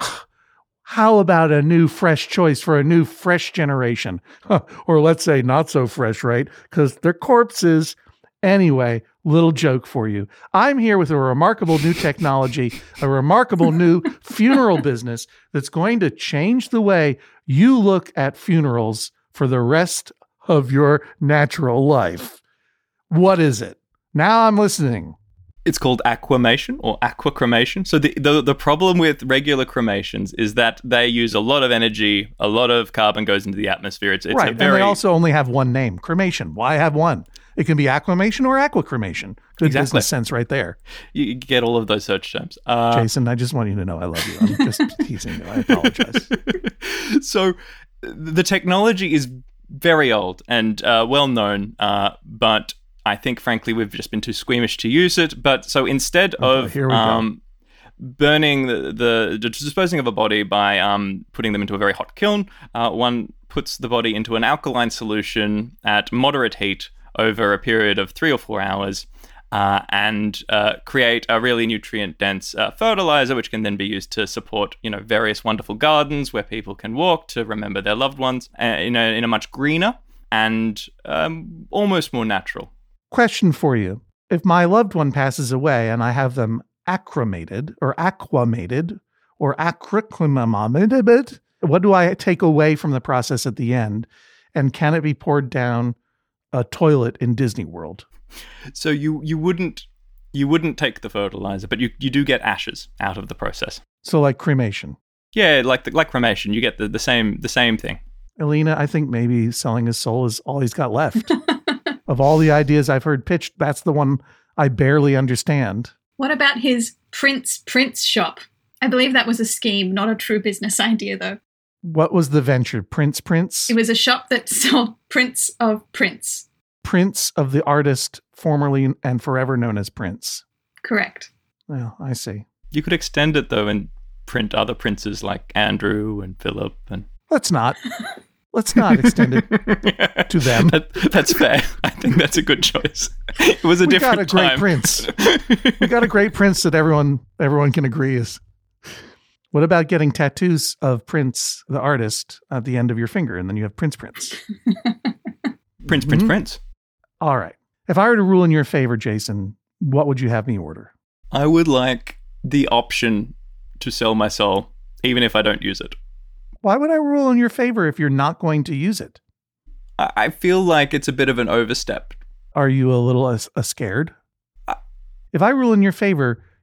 How about a new fresh choice for a new fresh generation? Huh, or let's say not so fresh, right? Because they're corpses. Anyway, little joke for you. I'm here with a remarkable new technology, a remarkable new funeral business that's going to change the way you look at funerals for the rest of your natural life. What is it? Now I'm listening. It's called aquamation or aqua cremation. So the, the the problem with regular cremations is that they use a lot of energy, a lot of carbon goes into the atmosphere. It's, it's right, a very and they also only have one name, cremation. Why have one? It can be aquamation or aqua cremation. Good Exactly. business sense right there. you get all of those search terms. Uh, Jason, I just want you to know I love you. I'm just teasing you. I apologize. So the technology is very old and uh, well known, uh, but I think, frankly, we've just been too squeamish to use it. But so instead Okay, of here we go. um, burning the, the, the disposing of a body by um, putting them into a very hot kiln, uh, one puts the body into an alkaline solution at moderate heat over a period of three or four hours. Uh, and uh, create a really nutrient-dense uh, fertilizer, which can then be used to support, you know, various wonderful gardens where people can walk to remember their loved ones uh, in a in a much greener and um, almost more natural. Question for you. If my loved one passes away and I have them acclimated or aquamated or acryclimated, what do I take away from the process at the end? And can it be poured down a toilet in Disney World? So you you wouldn't you wouldn't take the fertilizer, but you, you do get ashes out of the process. So like cremation. Yeah, like the, like cremation, you get the, the same the same thing. Elena, I think maybe selling his soul is all he's got left. Of all the ideas I've heard pitched, that's the one I barely understand. What about his Prince Prince shop? I believe that was a scheme, not a true business idea, though. What was the venture? Prince Prince? It was a shop that sold prints of Prince. Prince of the artist formerly and forever known as Prince. Correct. Well, I see. You could extend it though and print other princes like Andrew and Philip and Let's not. Let's not extend it to them. That, that's fair. I think that's a good choice. It was a We different got a great time. Prince. We got a great Prince that everyone everyone can agree is. What about getting tattoos of Prince, the artist, at the end of your finger, and then you have Prince Prince? Prince, Prince, Mhm. Prince. All right. If I were to rule in your favor, Jason, what would you have me order? I would like the option to sell my soul, even if I don't use it. Why would I rule in your favor if you're not going to use it? I, I feel like it's a bit of an overstep. Are you a little a, a scared? Uh, If I rule in your favor,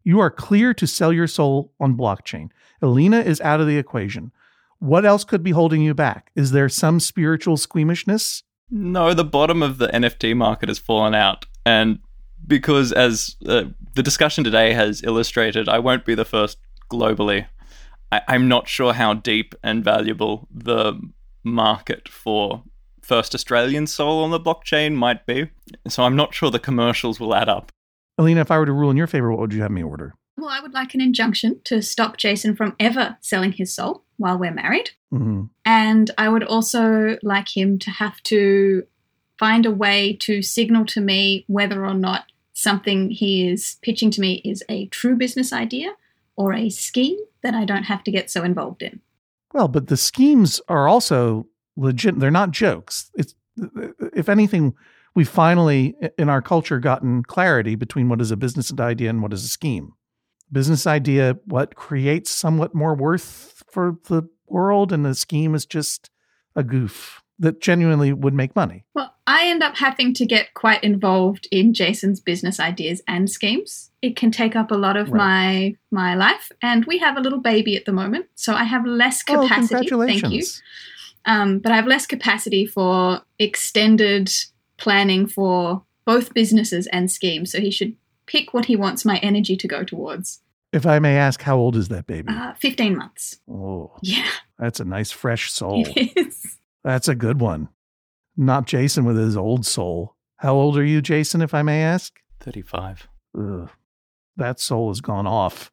You are clear to sell your soul on blockchain. Alina is out of the equation. What else could be holding you back? Is there some spiritual squeamishness? No, the bottom of the N F T market has fallen out. And because as uh, the discussion today has illustrated, I won't be the first globally. I- I'm not sure how deep and valuable the market for first Australian soul on the blockchain might be. So I'm not sure the commercials will add up. Alina, if I were to rule in your favor, what would you have me order? Well, I would like an injunction to stop Jason from ever selling his soul while we're married. Mm-hmm. And I would also like him to have to find a way to signal to me whether or not something he is pitching to me is a true business idea or a scheme that I don't have to get so involved in. Well, but the schemes are also legit. They're not jokes. It's, if anything, we've finally, in our culture, gotten clarity between what is a business idea and what is a scheme. Business idea, what creates somewhat more worth for the world, and the scheme is just a goof that genuinely would make money. Well, I end up having to get quite involved in Jason's business ideas and schemes. It can take up a lot of Right. my my life, and we have a little baby at the moment, so I have less Oh, capacity. congratulations. Thank you. Um, but I have less capacity for extended planning for both businesses and schemes. So he should pick what he wants my energy to go towards. If I may ask, how old is that baby? Uh, fifteen months. Oh, Yeah, that's a nice fresh soul. it is. That's a good one. Not Jason with his old soul. How old are you, Jason, if I may ask? thirty-five. Ugh, that soul has gone off.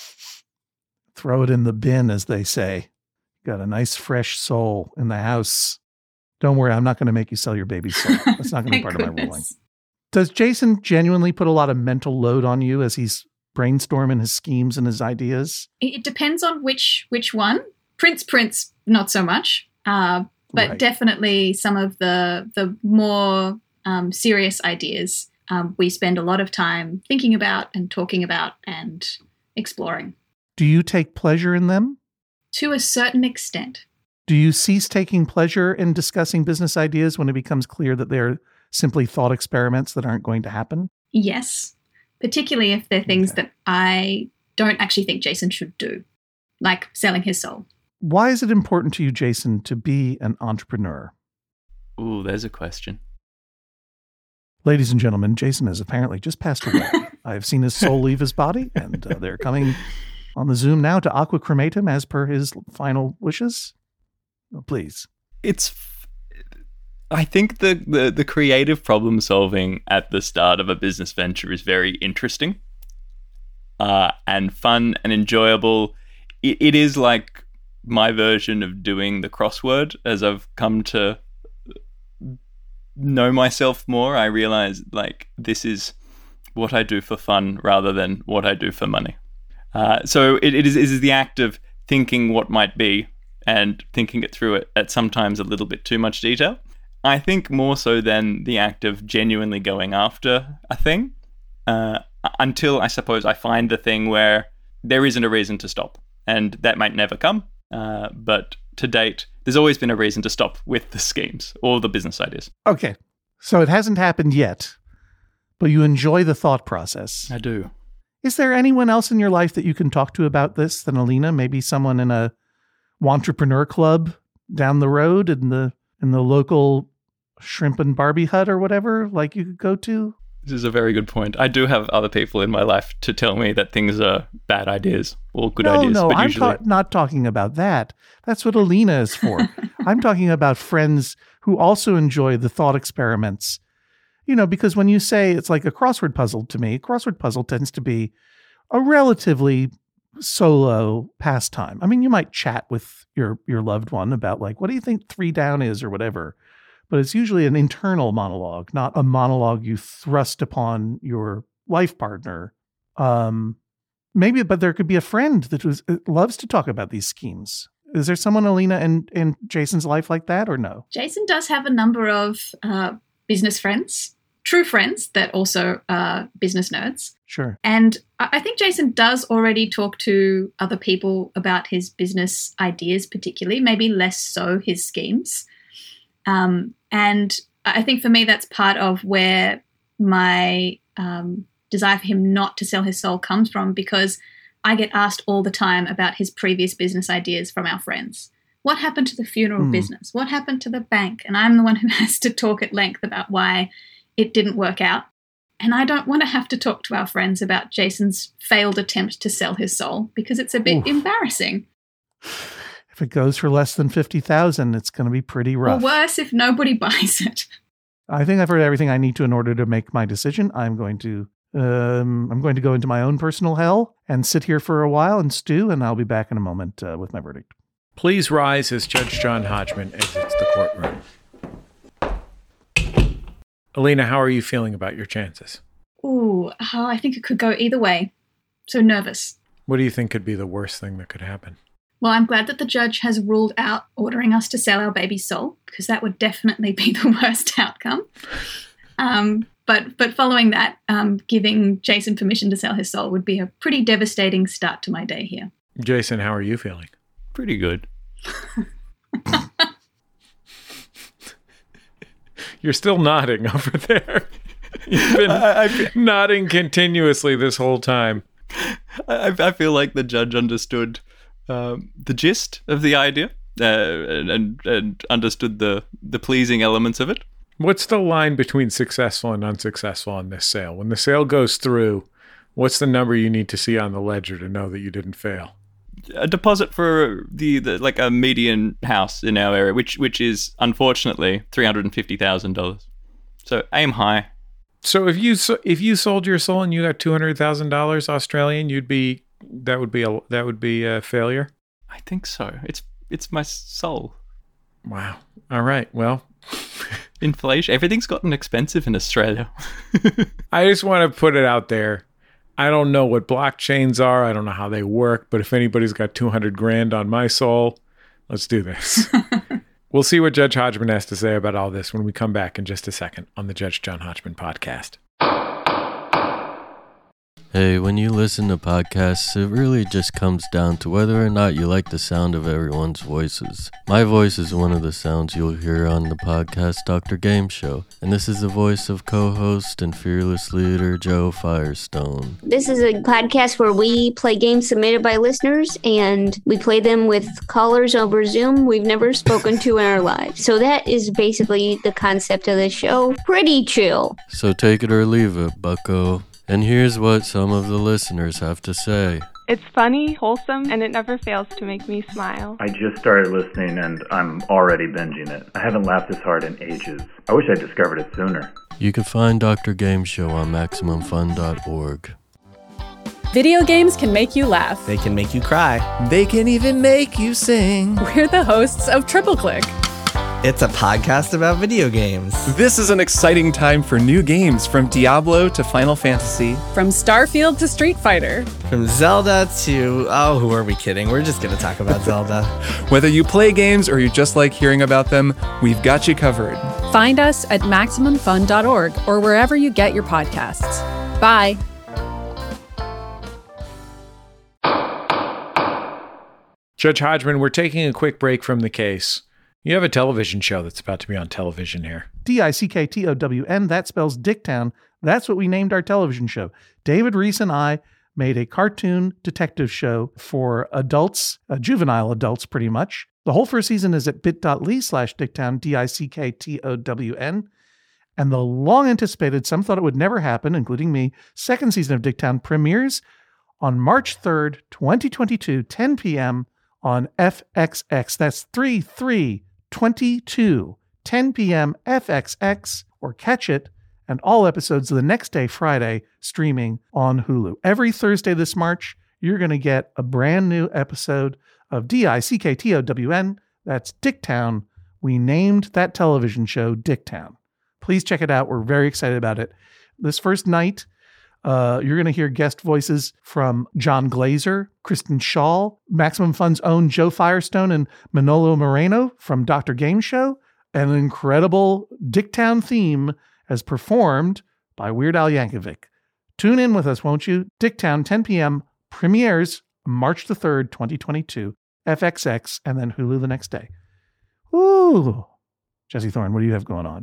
Throw it in the bin, as they say. Got a nice fresh soul in the house. Don't worry, I'm not going to make you sell your baby's soul. That's not going to be Thank part of my ruling. goodness. Does Jason genuinely put a lot of mental load on you as he's brainstorming his schemes and his ideas? It it depends on which which one. Prince Prince, not so much. Uh, but Right. definitely some of the the more um, serious ideas um, we spend a lot of time thinking about and talking about and exploring Do you take pleasure in them? to a certain extent. Do you cease taking pleasure in discussing business ideas when it becomes clear that they're simply thought experiments that aren't going to happen? Yes, particularly if they're things Okay. that I don't actually think Jason should do, like selling his soul. Why is it important to you, Jason, to be an entrepreneur? Ooh, there's a question. Ladies and gentlemen, Jason has apparently just passed away. I have seen his soul leave his body, and uh, they're coming on the Zoom now to aqua cremate him as per his final wishes. Oh, please. It's I think the, the the creative problem solving at the start of a business venture is very interesting uh, and fun and enjoyable. It, it is like my version of doing the crossword. As I've come to know myself more, I realize like this is what I do for fun rather than what I do for money. Uh, so it, it, is, it is the act of thinking what might be and thinking it through at, at sometimes a little bit too much detail. I think more so than the act of genuinely going after a thing, uh, until I suppose I find the thing where there isn't a reason to stop. And that might never come. Uh, but to date, there's always been a reason to stop with the schemes or the business ideas. Okay. So it hasn't happened yet, but you enjoy the thought process. I do. Is there anyone else in your life that you can talk to about this than Alina? Maybe someone in a entrepreneur club down the road in the in the local shrimp and Barbie hut or whatever, like you could go to? This is a very good point. I do have other people in my life to tell me that things are bad ideas or good no, ideas. No, but I'm usually... ta- not talking about that. That's what Alina is for. I'm talking about friends who also enjoy the thought experiments. You know, because when you say it's like a crossword puzzle to me, a crossword puzzle tends to be a relatively solo pastime. I mean, you might chat with your your loved one about like, what do you think three down is or whatever. But it's usually an internal monologue, not a monologue you thrust upon your life partner. Um, maybe, but there could be a friend that was, loves to talk about these schemes. Is there someone, Alina, in, in Jason's life like that or no? Jason does have a number of uh, business friends, true friends that also are business nerds. Sure. And I I think Jason does already talk to other people about his business ideas, particularly, maybe less so his schemes. Um, and I think for me, that's part of where my um, desire for him not to sell his soul comes from, because I get asked all the time about his previous business ideas from our friends. What happened to the funeral mm. business? What happened to the bank? And I'm the one who has to talk at length about why it didn't work out. And I don't want to have to talk to our friends about Jason's failed attempt to sell his soul, because it's a bit Oof. embarrassing. If it goes for less than fifty thousand dollars, it's going to be pretty rough. Or worse, if nobody buys it. I think I've heard everything I need to in order to make my decision. I'm going to um, I'm going to go into my own personal hell and sit here for a while and stew, and I'll be back in a moment uh, with my verdict. Please rise as Judge John Hodgman exits the courtroom. Alina, how are you feeling about your chances? Ooh, oh, I think it could go either way. So nervous. What do you think could be the worst thing that could happen? Well, I'm glad that the judge has ruled out ordering us to sell our baby's soul, because that would definitely be the worst outcome. Um, but but following that, um, giving Jason permission to sell his soul would be a pretty devastating start to my day here. Jason, how are you feeling? Pretty good. You're still nodding over there. You've been I, I, nodding continuously this whole time. I, I feel like the judge understood um, the gist of the idea uh, and and understood the, the pleasing elements of it. What's the line between successful and unsuccessful on this sale? When the sale goes through, what's the number you need to see on the ledger to know that you didn't fail? A deposit for the, the like a median house in our area, which which is unfortunately three hundred and fifty thousand dollars. So aim high. So if you if you sold your soul and you got two hundred thousand dollars Australian, you'd be that would be a that would be a failure. I think so. It's it's my soul. Wow. All right. Well, inflation. Everything's gotten expensive in Australia. I just want to put it out there. I don't know what blockchains are. I don't know how they work. But if anybody's got two hundred grand on my soul, let's do this. We'll see what Judge Hodgman has to say about all this when we come back in just a second on the Judge John Hodgman podcast. Hey, when you listen to podcasts, it really just comes down to whether or not you like the sound of everyone's voices. My voice is one of the sounds you'll hear on the podcast Doctor Game Show, and this is the voice of co-host and fearless leader Joe Firestone. This is a podcast where we play games submitted by listeners, and we play them with callers over Zoom we've never spoken to in our lives. So that is basically the concept of the show. Pretty chill. So take it or leave it, bucko. And here's what some of the listeners have to say. It's funny, wholesome, and it never fails to make me smile. I just started listening and I'm already binging it. I haven't laughed this hard in ages. I wish I discovered it sooner. You can find Doctor Game Show on Maximum Fun dot org. Video games can make you laugh. They can make you cry. They can even make you sing. We're the hosts of Triple Click. It's a podcast about video games. This is an exciting time for new games, from Diablo to Final Fantasy. From Starfield to Street Fighter. From Zelda to... Oh, who are we kidding? We're just going to talk about Zelda. Whether you play games or you just like hearing about them, we've got you covered. Find us at Maximum Fun dot org or wherever you get your podcasts. Bye. Judge Hodgman, we're taking a quick break from the case. You have a television show that's about to be on television here. D I C K T O W N, that spells Dicktown. That's what we named our television show. David Reese and I made a cartoon detective show for adults, uh, juvenile adults pretty much. The whole first season is at bit.ly slash Dicktown, D I C K T O W N. And the long anticipated, some thought it would never happen, including me, second season of Dicktown premieres on March third, twenty twenty-two, ten p.m. on F X X. That's three three twenty-two, ten p.m. F X X, or catch it and all episodes the next day, Friday, streaming on Hulu. Every Thursday this March, you're going to get a brand new episode of D I C K T O W N. That's Dicktown. We named that television show Dicktown. Please check it out. We're very excited about it. This first night, uh, you're going to hear guest voices from John Glazer, Kristen Shaw, Maximum Fun's own Joe Firestone, and Manolo Moreno from Doctor Game Show. An incredible Dicktown theme as performed by Weird Al Yankovic. Tune in with us, won't you? Dicktown, ten p.m. premieres March the third, twenty twenty-two. F X X, and then Hulu the next day. Ooh. Jesse Thorne, what do you have going on?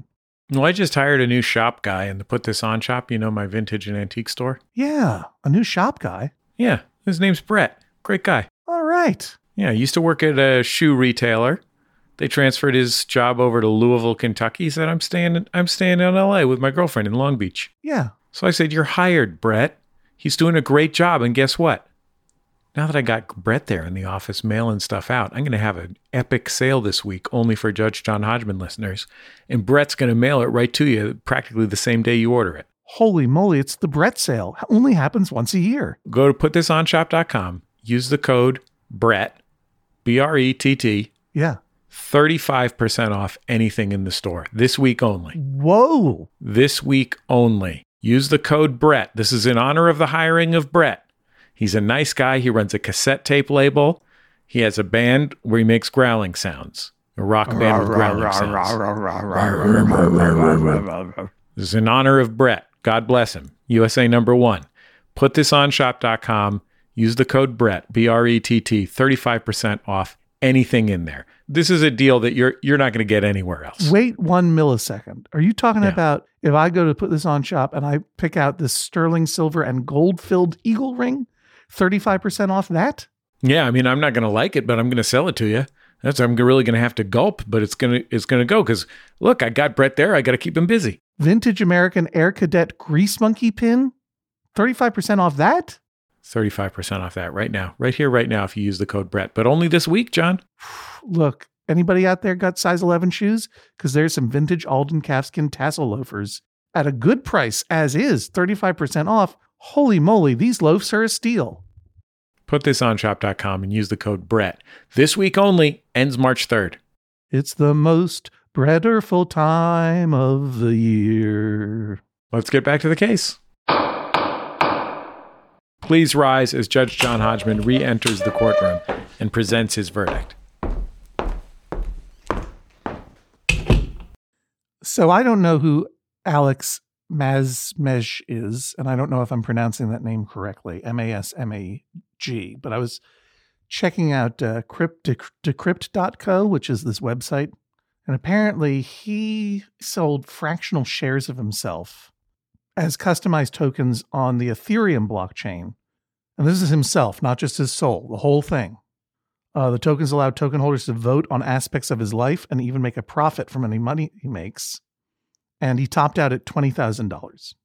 Well, I just hired a new shop guy in the Put This On shop, you know, my vintage and antique store. Yeah, a new shop guy. Yeah, his name's Brett. Great guy. All right. Yeah, he used to work at a shoe retailer. They transferred his job over to Louisville, Kentucky. He said, I'm staying, I'm staying in L A with my girlfriend in Long Beach. Yeah. So I said, you're hired, Brett. He's doing a great job. And guess what? Now that I got Brett there in the office mailing stuff out, I'm going to have an epic sale this week only for Judge John Hodgman listeners. And Brett's going to mail it right to you practically the same day you order it. Holy moly, it's the Brett sale. It only happens once a year. Go to put this on shop dot com. Use the code Brett, B R E T T. Yeah. thirty-five percent off anything in the store. This week only. Whoa. This week only. Use the code Brett. This is in honor of the hiring of Brett. He's a nice guy. He runs a cassette tape label. He has a band where he makes growling sounds. A rock band with growling sounds. This is in honor of Brett. God bless him. U S A number one. put this on shop dot com. Use the code Brett, B R E T T, thirty-five percent off anything in there. This is a deal that you're you're not going to get anywhere else. Wait one millisecond. Are you talking Yeah. about if I go to Put This On shop and I pick out this sterling silver and gold filled eagle ring, thirty-five percent off that? Yeah, I mean, I'm not going to like it, but I'm going to sell it to you. That's I'm really going to have to gulp, but it's going to it's going to go because look, I got Brett there. I got to keep him busy. Vintage American Air Cadet Grease Monkey pin, thirty-five percent off that? thirty-five percent off that right now, right here, right now, if you use the code Brett, but only this week, John. Look, anybody out there got size eleven shoes? Because there's some vintage Alden calfskin tassel loafers at a good price as is, thirty-five percent off. Holy moly, these loafs are a steal. put this on shop dot com and use the code Brett. This week only, ends March third. It's the most Bretterful time of the year. Let's get back to the case. Please rise as Judge John Hodgman re-enters the courtroom and presents his verdict. So I don't know who Alex Masmej is, and I don't know if I'm pronouncing that name correctly, M A S M A G, but I was checking out uh, crypt, decrypt dot co, which is this website, and apparently he sold fractional shares of himself as customized tokens on the Ethereum blockchain. And this is himself, not just his soul, the whole thing. Uh, the tokens allow token holders to vote on aspects of his life and even make a profit from any money he makes. And he topped out at twenty thousand dollars.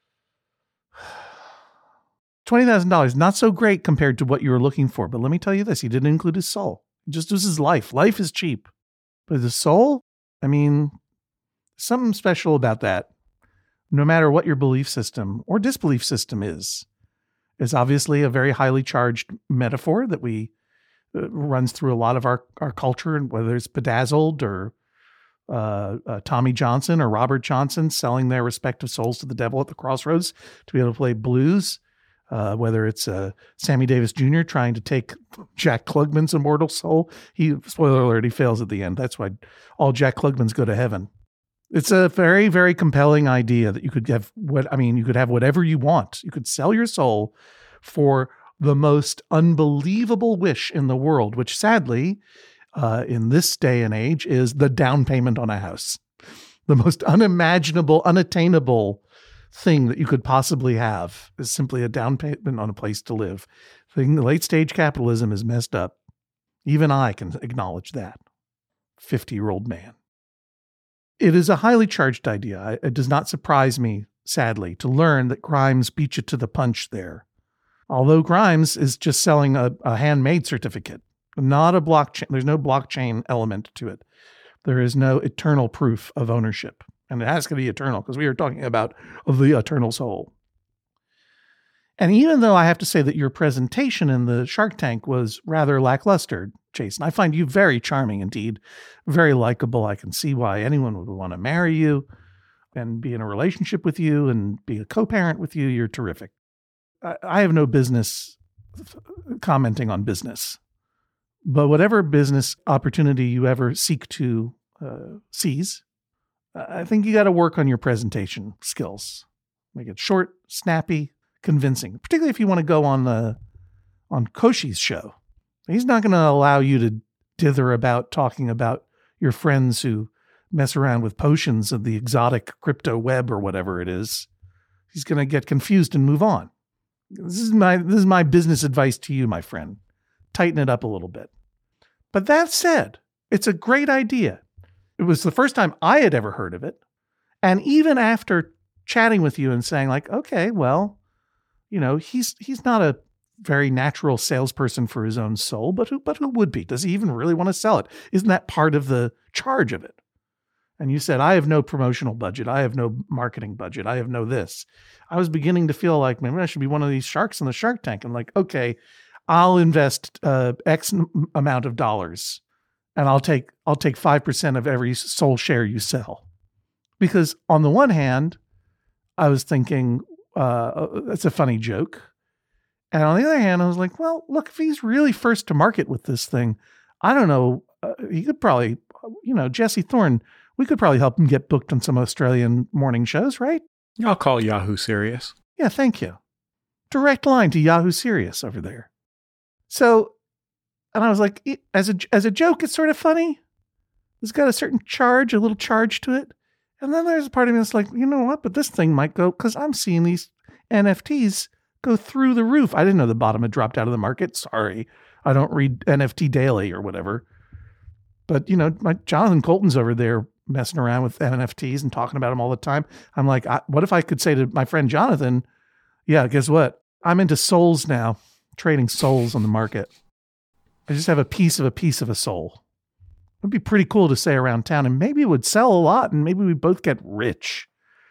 twenty thousand dollars, not so great compared to what you were looking for. But let me tell you this, he didn't include his soul. He just was his life. Life is cheap. But the soul, I mean, something special about that. No matter what your belief system or disbelief system is, is obviously a very highly charged metaphor that we uh, runs through a lot of our, our culture, and whether it's Bedazzled or uh, uh, Tommy Johnson or Robert Johnson selling their respective souls to the devil at the crossroads to be able to play blues, uh, whether it's uh, Sammy Davis Junior trying to take Jack Klugman's immortal soul. He, spoiler alert, he fails at the end. That's why all Jack Klugmans go to heaven. It's a very, very compelling idea that you could have what, I mean, you could have whatever you want. You could sell your soul for the most unbelievable wish in the world, which sadly, uh, in this day and age, is the down payment on a house. The most unimaginable, unattainable thing that you could possibly have is simply a down payment on a place to live. I think late stage capitalism is messed up. Even I can acknowledge that. fifty-year-old man. It is a highly charged idea. It does not surprise me, sadly, to learn that Grimes beat you to the punch there. Although Grimes is just selling a, a handmade certificate, not a blockchain. There's no blockchain element to it. There is no eternal proof of ownership. And it has to be eternal because we are talking about the eternal soul. And even though I have to say that your presentation in the Shark Tank was rather lackluster, Jason, I find you very charming indeed, very likable. I can see why anyone would want to marry you and be in a relationship with you and be a co-parent with you. You're terrific. I, I have no business commenting on business, but whatever business opportunity you ever seek to uh, seize, I think you got to work on your presentation skills. Make it short, snappy, convincing, particularly if you want to go on the on Koshi's show. He's not going to allow you to dither about talking about your friends who mess around with potions of the exotic crypto web or whatever it is, he's going to get confused and move on. This is my this is my business advice to you, my friend. Tighten it up a little bit. But that said, it's a great idea. It was the first time I had ever heard of it. And even after chatting with you and saying like, okay, well, you know, he's he's not a very natural salesperson for his own soul, but who but who would be? Does he even really want to sell it? Isn't that part of the charge of it? And you said, I have no promotional budget. I have no marketing budget. I have no this. I was beginning to feel like maybe I should be one of these sharks in the Shark Tank. I'm like, okay, I'll invest uh, X n- amount of dollars, and I'll take I'll take five percent of every soul share you sell. Because on the one hand, I was thinking, uh, that's a funny joke. And on the other hand, I was like, well, look, if he's really first to market with this thing, I don't know, uh, he could probably, you know, Jesse Thorne, we could probably help him get booked on some Australian morning shows, right? I'll call Yahoo Serious. Yeah, thank you. Direct line to Yahoo Serious over there. So, and I was like, as a, as a joke, it's sort of funny. It's got a certain charge, a little charge to it. And then there's a part of me that's like, you know what? But this thing might go, because I'm seeing these N F Ts go through the roof. I didn't know the bottom had dropped out of the market. Sorry. I don't read N F T Daily or whatever. But, you know, my Jonathan Colton's over there messing around with N F Ts and talking about them all the time. I'm like, I, what if I could say to my friend Jonathan, yeah, guess what? I'm into souls now, trading souls on the market. I just have a piece of a piece of a soul. It'd be pretty cool to say around town, and maybe it would sell a lot, and maybe we both get rich.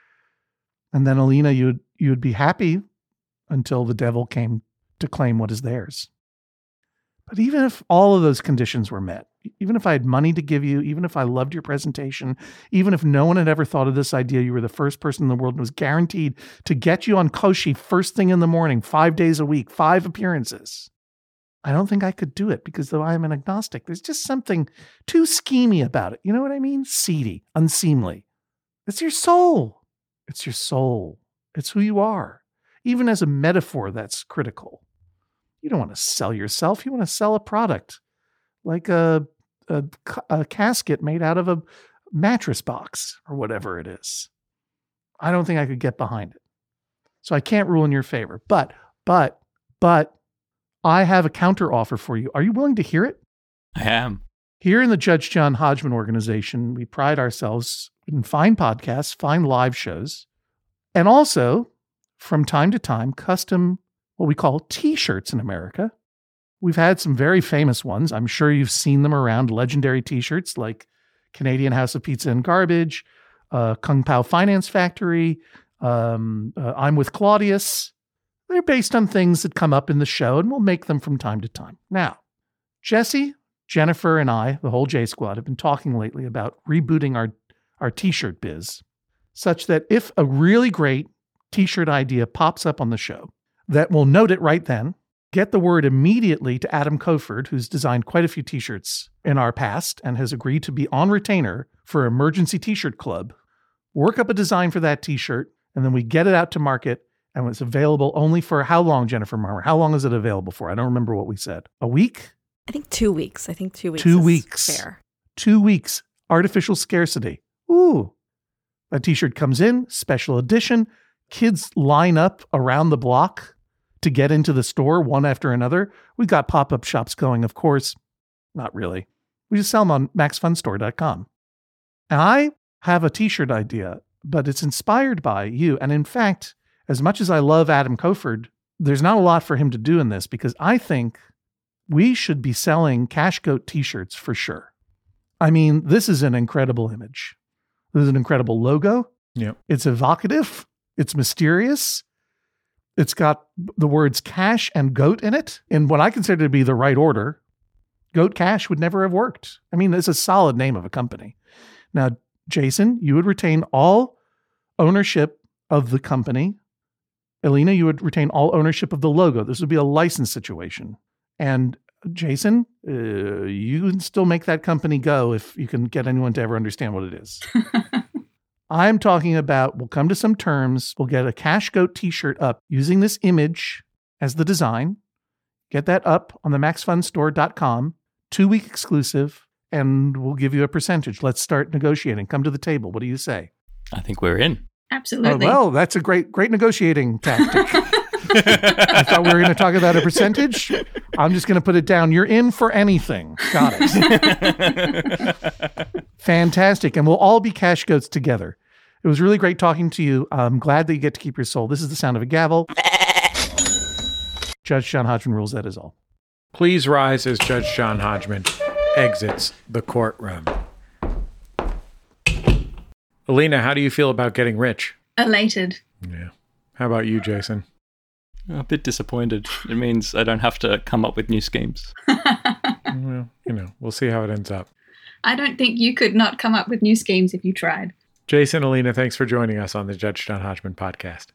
And then, Alina, you'd you'd be happy until the devil came to claim what is theirs. But even if all of those conditions were met, even if I had money to give you, even if I loved your presentation, even if no one had ever thought of this idea, you were the first person in the world and was guaranteed to get you on Koshi first thing in the morning, five days a week, five appearances, I don't think I could do it because though I am an agnostic, there's just something too schemy about it. You know what I mean? Seedy, unseemly. It's your soul. It's your soul. It's who you are. Even as a metaphor, that's critical. You don't want to sell yourself. You want to sell a product like a, a, a casket made out of a mattress box or whatever it is. I don't think I could get behind it. So I can't rule in your favor. But, but, but, I have a counter offer for you. Are you willing to hear it? I am. Here in the Judge John Hodgman organization, we pride ourselves in fine podcasts, fine live shows, and also, from time to time, custom, what we call t-shirts in America. We've had some very famous ones. I'm sure you've seen them around, legendary t-shirts like Canadian House of Pizza and Garbage, uh, Kung Pao Finance Factory, um, uh, I'm with Claudius. They're based on things that come up in the show, and we'll make them from time to time. Now, Jesse, Jennifer, and I, the whole J Squad, have been talking lately about rebooting our, our t-shirt biz, such that if a really great t-shirt idea pops up on the show, that we'll note it right then, get the word immediately to Adam Coford, who's designed quite a few t-shirts in our past and has agreed to be on retainer for Emergency T-Shirt Club, work up a design for that t-shirt, and then we get it out to market. And it's available only for how long, Jennifer Marmer? How long is it available for? I don't remember what we said. A week? I think two weeks. I think two weeks Two is weeks. fair. Two weeks. Artificial scarcity. Ooh. That t-shirt comes in, special edition. Kids line up around the block to get into the store one after another. We've got pop-up shops going, of course. Not really. We just sell them on max fun store dot com. And I have a t-shirt idea, but it's inspired by you. And in fact, as much as I love Adam Coford, there's not a lot for him to do in this because I think we should be selling Cash Goat t-shirts for sure. I mean, this is an incredible image. This is an incredible logo. Yep. It's evocative. It's mysterious. It's got the words cash and goat in it in what I consider to be the right order. Goat Cash would never have worked. I mean, it's a solid name of a company. Now, Jason, you would retain all ownership of the company. Alina, you would retain all ownership of the logo. This would be a license situation. And Jason, uh, you can still make that company go if you can get anyone to ever understand what it is. I'm talking about, we'll come to some terms. We'll get a Cash Goat t-shirt up using this image as the design. Get that up on the max fun store dot com, two-week exclusive. and we'll give you a percentage. Let's start negotiating. Come to the table. What do you say? I think we're in. Absolutely. Oh, well, that's a great, great negotiating tactic. I thought we were going to talk about a percentage. I'm just going to put it down. You're in for anything. Got it. Fantastic. And we'll all be cash goats together. It was really great talking to you. I'm glad that you get to keep your soul. This is the sound of a gavel. Judge John Hodgman rules, that is all. Please rise as Judge John Hodgman exits the courtroom. Alina, how do you feel about getting rich? Elated. Yeah. How about you, Jason? A bit disappointed. It means I don't have to come up with new schemes. Well, you know, we'll see how it ends up. I don't think you could not come up with new schemes if you tried. Jason, Alina, thanks for joining us on the Judge John Hodgman podcast.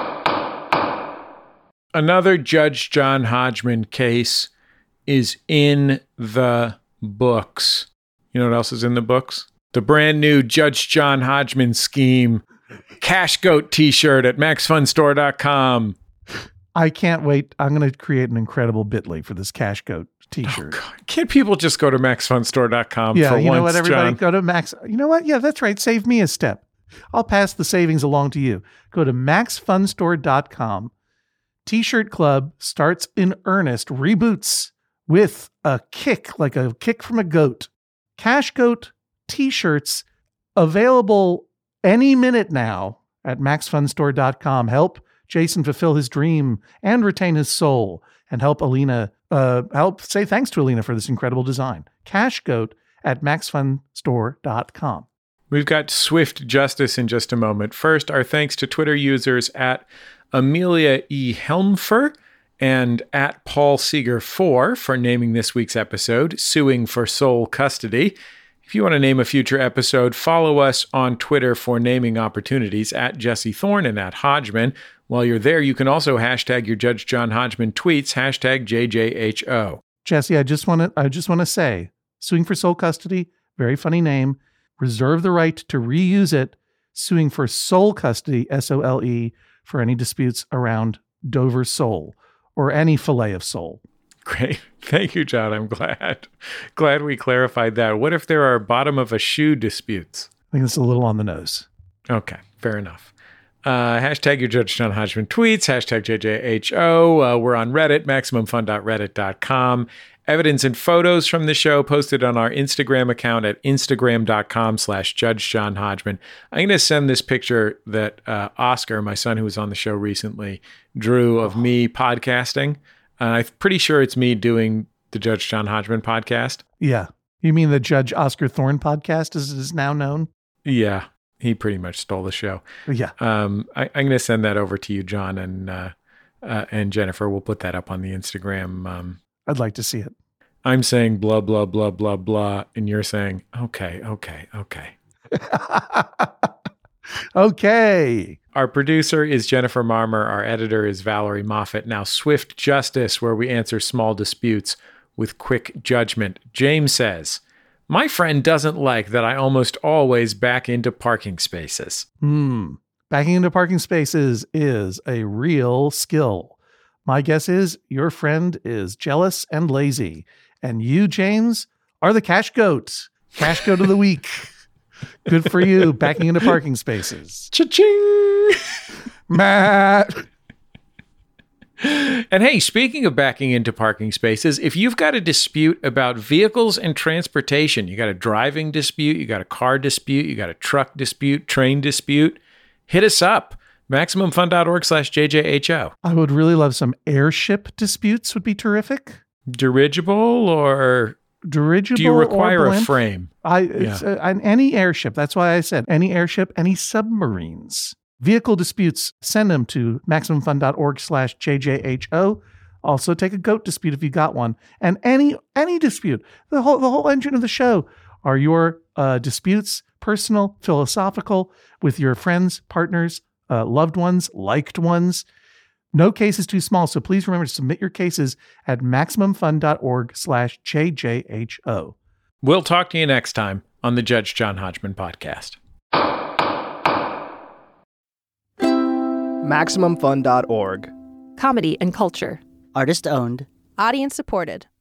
Another Judge John Hodgman case is in the books. You know what else is in the books? The brand new Judge John Hodgman scheme Cash Goat t-shirt at max fun store dot com. I can't wait. I'm going to create an incredible Bitly for this Cash Goat t-shirt. Oh, can't people just go to max fun store dot com yeah, for you once, know what, everybody? John? Go to Max. You know what? Yeah, that's right. Save me a step. I'll pass the savings along to you. Go to max fun store dot com. T-shirt Club starts in earnest, reboots with a kick, like a kick from a goat. Cash Goat t-shirts available any minute now at max fun store dot com. Help Jason fulfill his dream and retain his soul, and help Alina, uh, help say thanks to Alina for this incredible design. Cash Goat at max fun store dot com. We've got swift justice in just a moment. First, our thanks to Twitter users at Amelia E. Helmfer and at Paul Seeger four for naming this week's episode, Suing for Sole Custody. If you want to name a future episode, follow us on Twitter for naming opportunities at Jesse Thorne and at Hodgman. While you're there, you can also hashtag your Judge John Hodgman tweets, hashtag J J H O. Jesse, I just want to I just want to say, Suing for Sole Custody, very funny name. Reserve the right to reuse it. Suing for Sole Custody, S O L E, for any disputes around Dover sole or any fillet of sole. Great. Thank you, John. I'm glad. Glad we clarified that. What if there are bottom of a shoe disputes? I think it's a little on the nose. Okay, fair enough. Uh, hashtag your Judge John Hodgman tweets, hashtag J J H O. Uh, we're on Reddit, maximum fun dot reddit dot com. Evidence and photos from the show posted on our Instagram account at instagram dot com slash Judge John Hodgman. I'm going to send this picture that uh, Oscar, my son who was on the show recently, drew of me podcasting. Uh, I'm pretty sure it's me doing the Judge John Hodgman podcast. Yeah. You mean the Judge Oscar Thorne podcast, as it is now known? Yeah. He pretty much stole the show. Yeah. Um, I, I'm going to send that over to you, John, and uh, uh, and Jennifer. We'll put that up on the Instagram. Um, I'd like to see it. I'm saying blah, blah, blah, blah, blah, and you're saying, okay, okay, okay. Okay. Our producer is Jennifer Marmer. Our editor is Valerie Moffat. Now, Swift Justice, where we answer small disputes with quick judgment. James says, my friend doesn't like that I almost always back into parking spaces. Hmm. Backing into parking spaces is a real skill. My guess is your friend is jealous and lazy. And you, James, are the cash goat. Cash goat of the week. Good for you, backing into parking spaces. Cha-ching! Matt. And hey, speaking of backing into parking spaces, if you've got a dispute about vehicles and transportation, you got a driving dispute, you got a car dispute, you got a truck dispute, train dispute, hit us up. maximum fun dot org slash J J H O. I would really love some airship disputes would be terrific. Dirigible or... Dirigible. Do you require or a frame? I it's, Yeah. uh, any airship. That's why I said any airship, any submarines. Vehicle disputes, send them to maximum fun dot org slash J J H O. Also take a goat dispute if you got one. And any any dispute. The whole the whole engine of the show are your uh, disputes, personal, philosophical, with your friends, partners, uh, loved ones, liked ones. No case is too small, so please remember to submit your cases at maximum fun dot org slash J J H O. We'll talk to you next time on the Judge John Hodgman podcast. maximum fun dot org. Comedy and culture. Artist owned. Audience supported.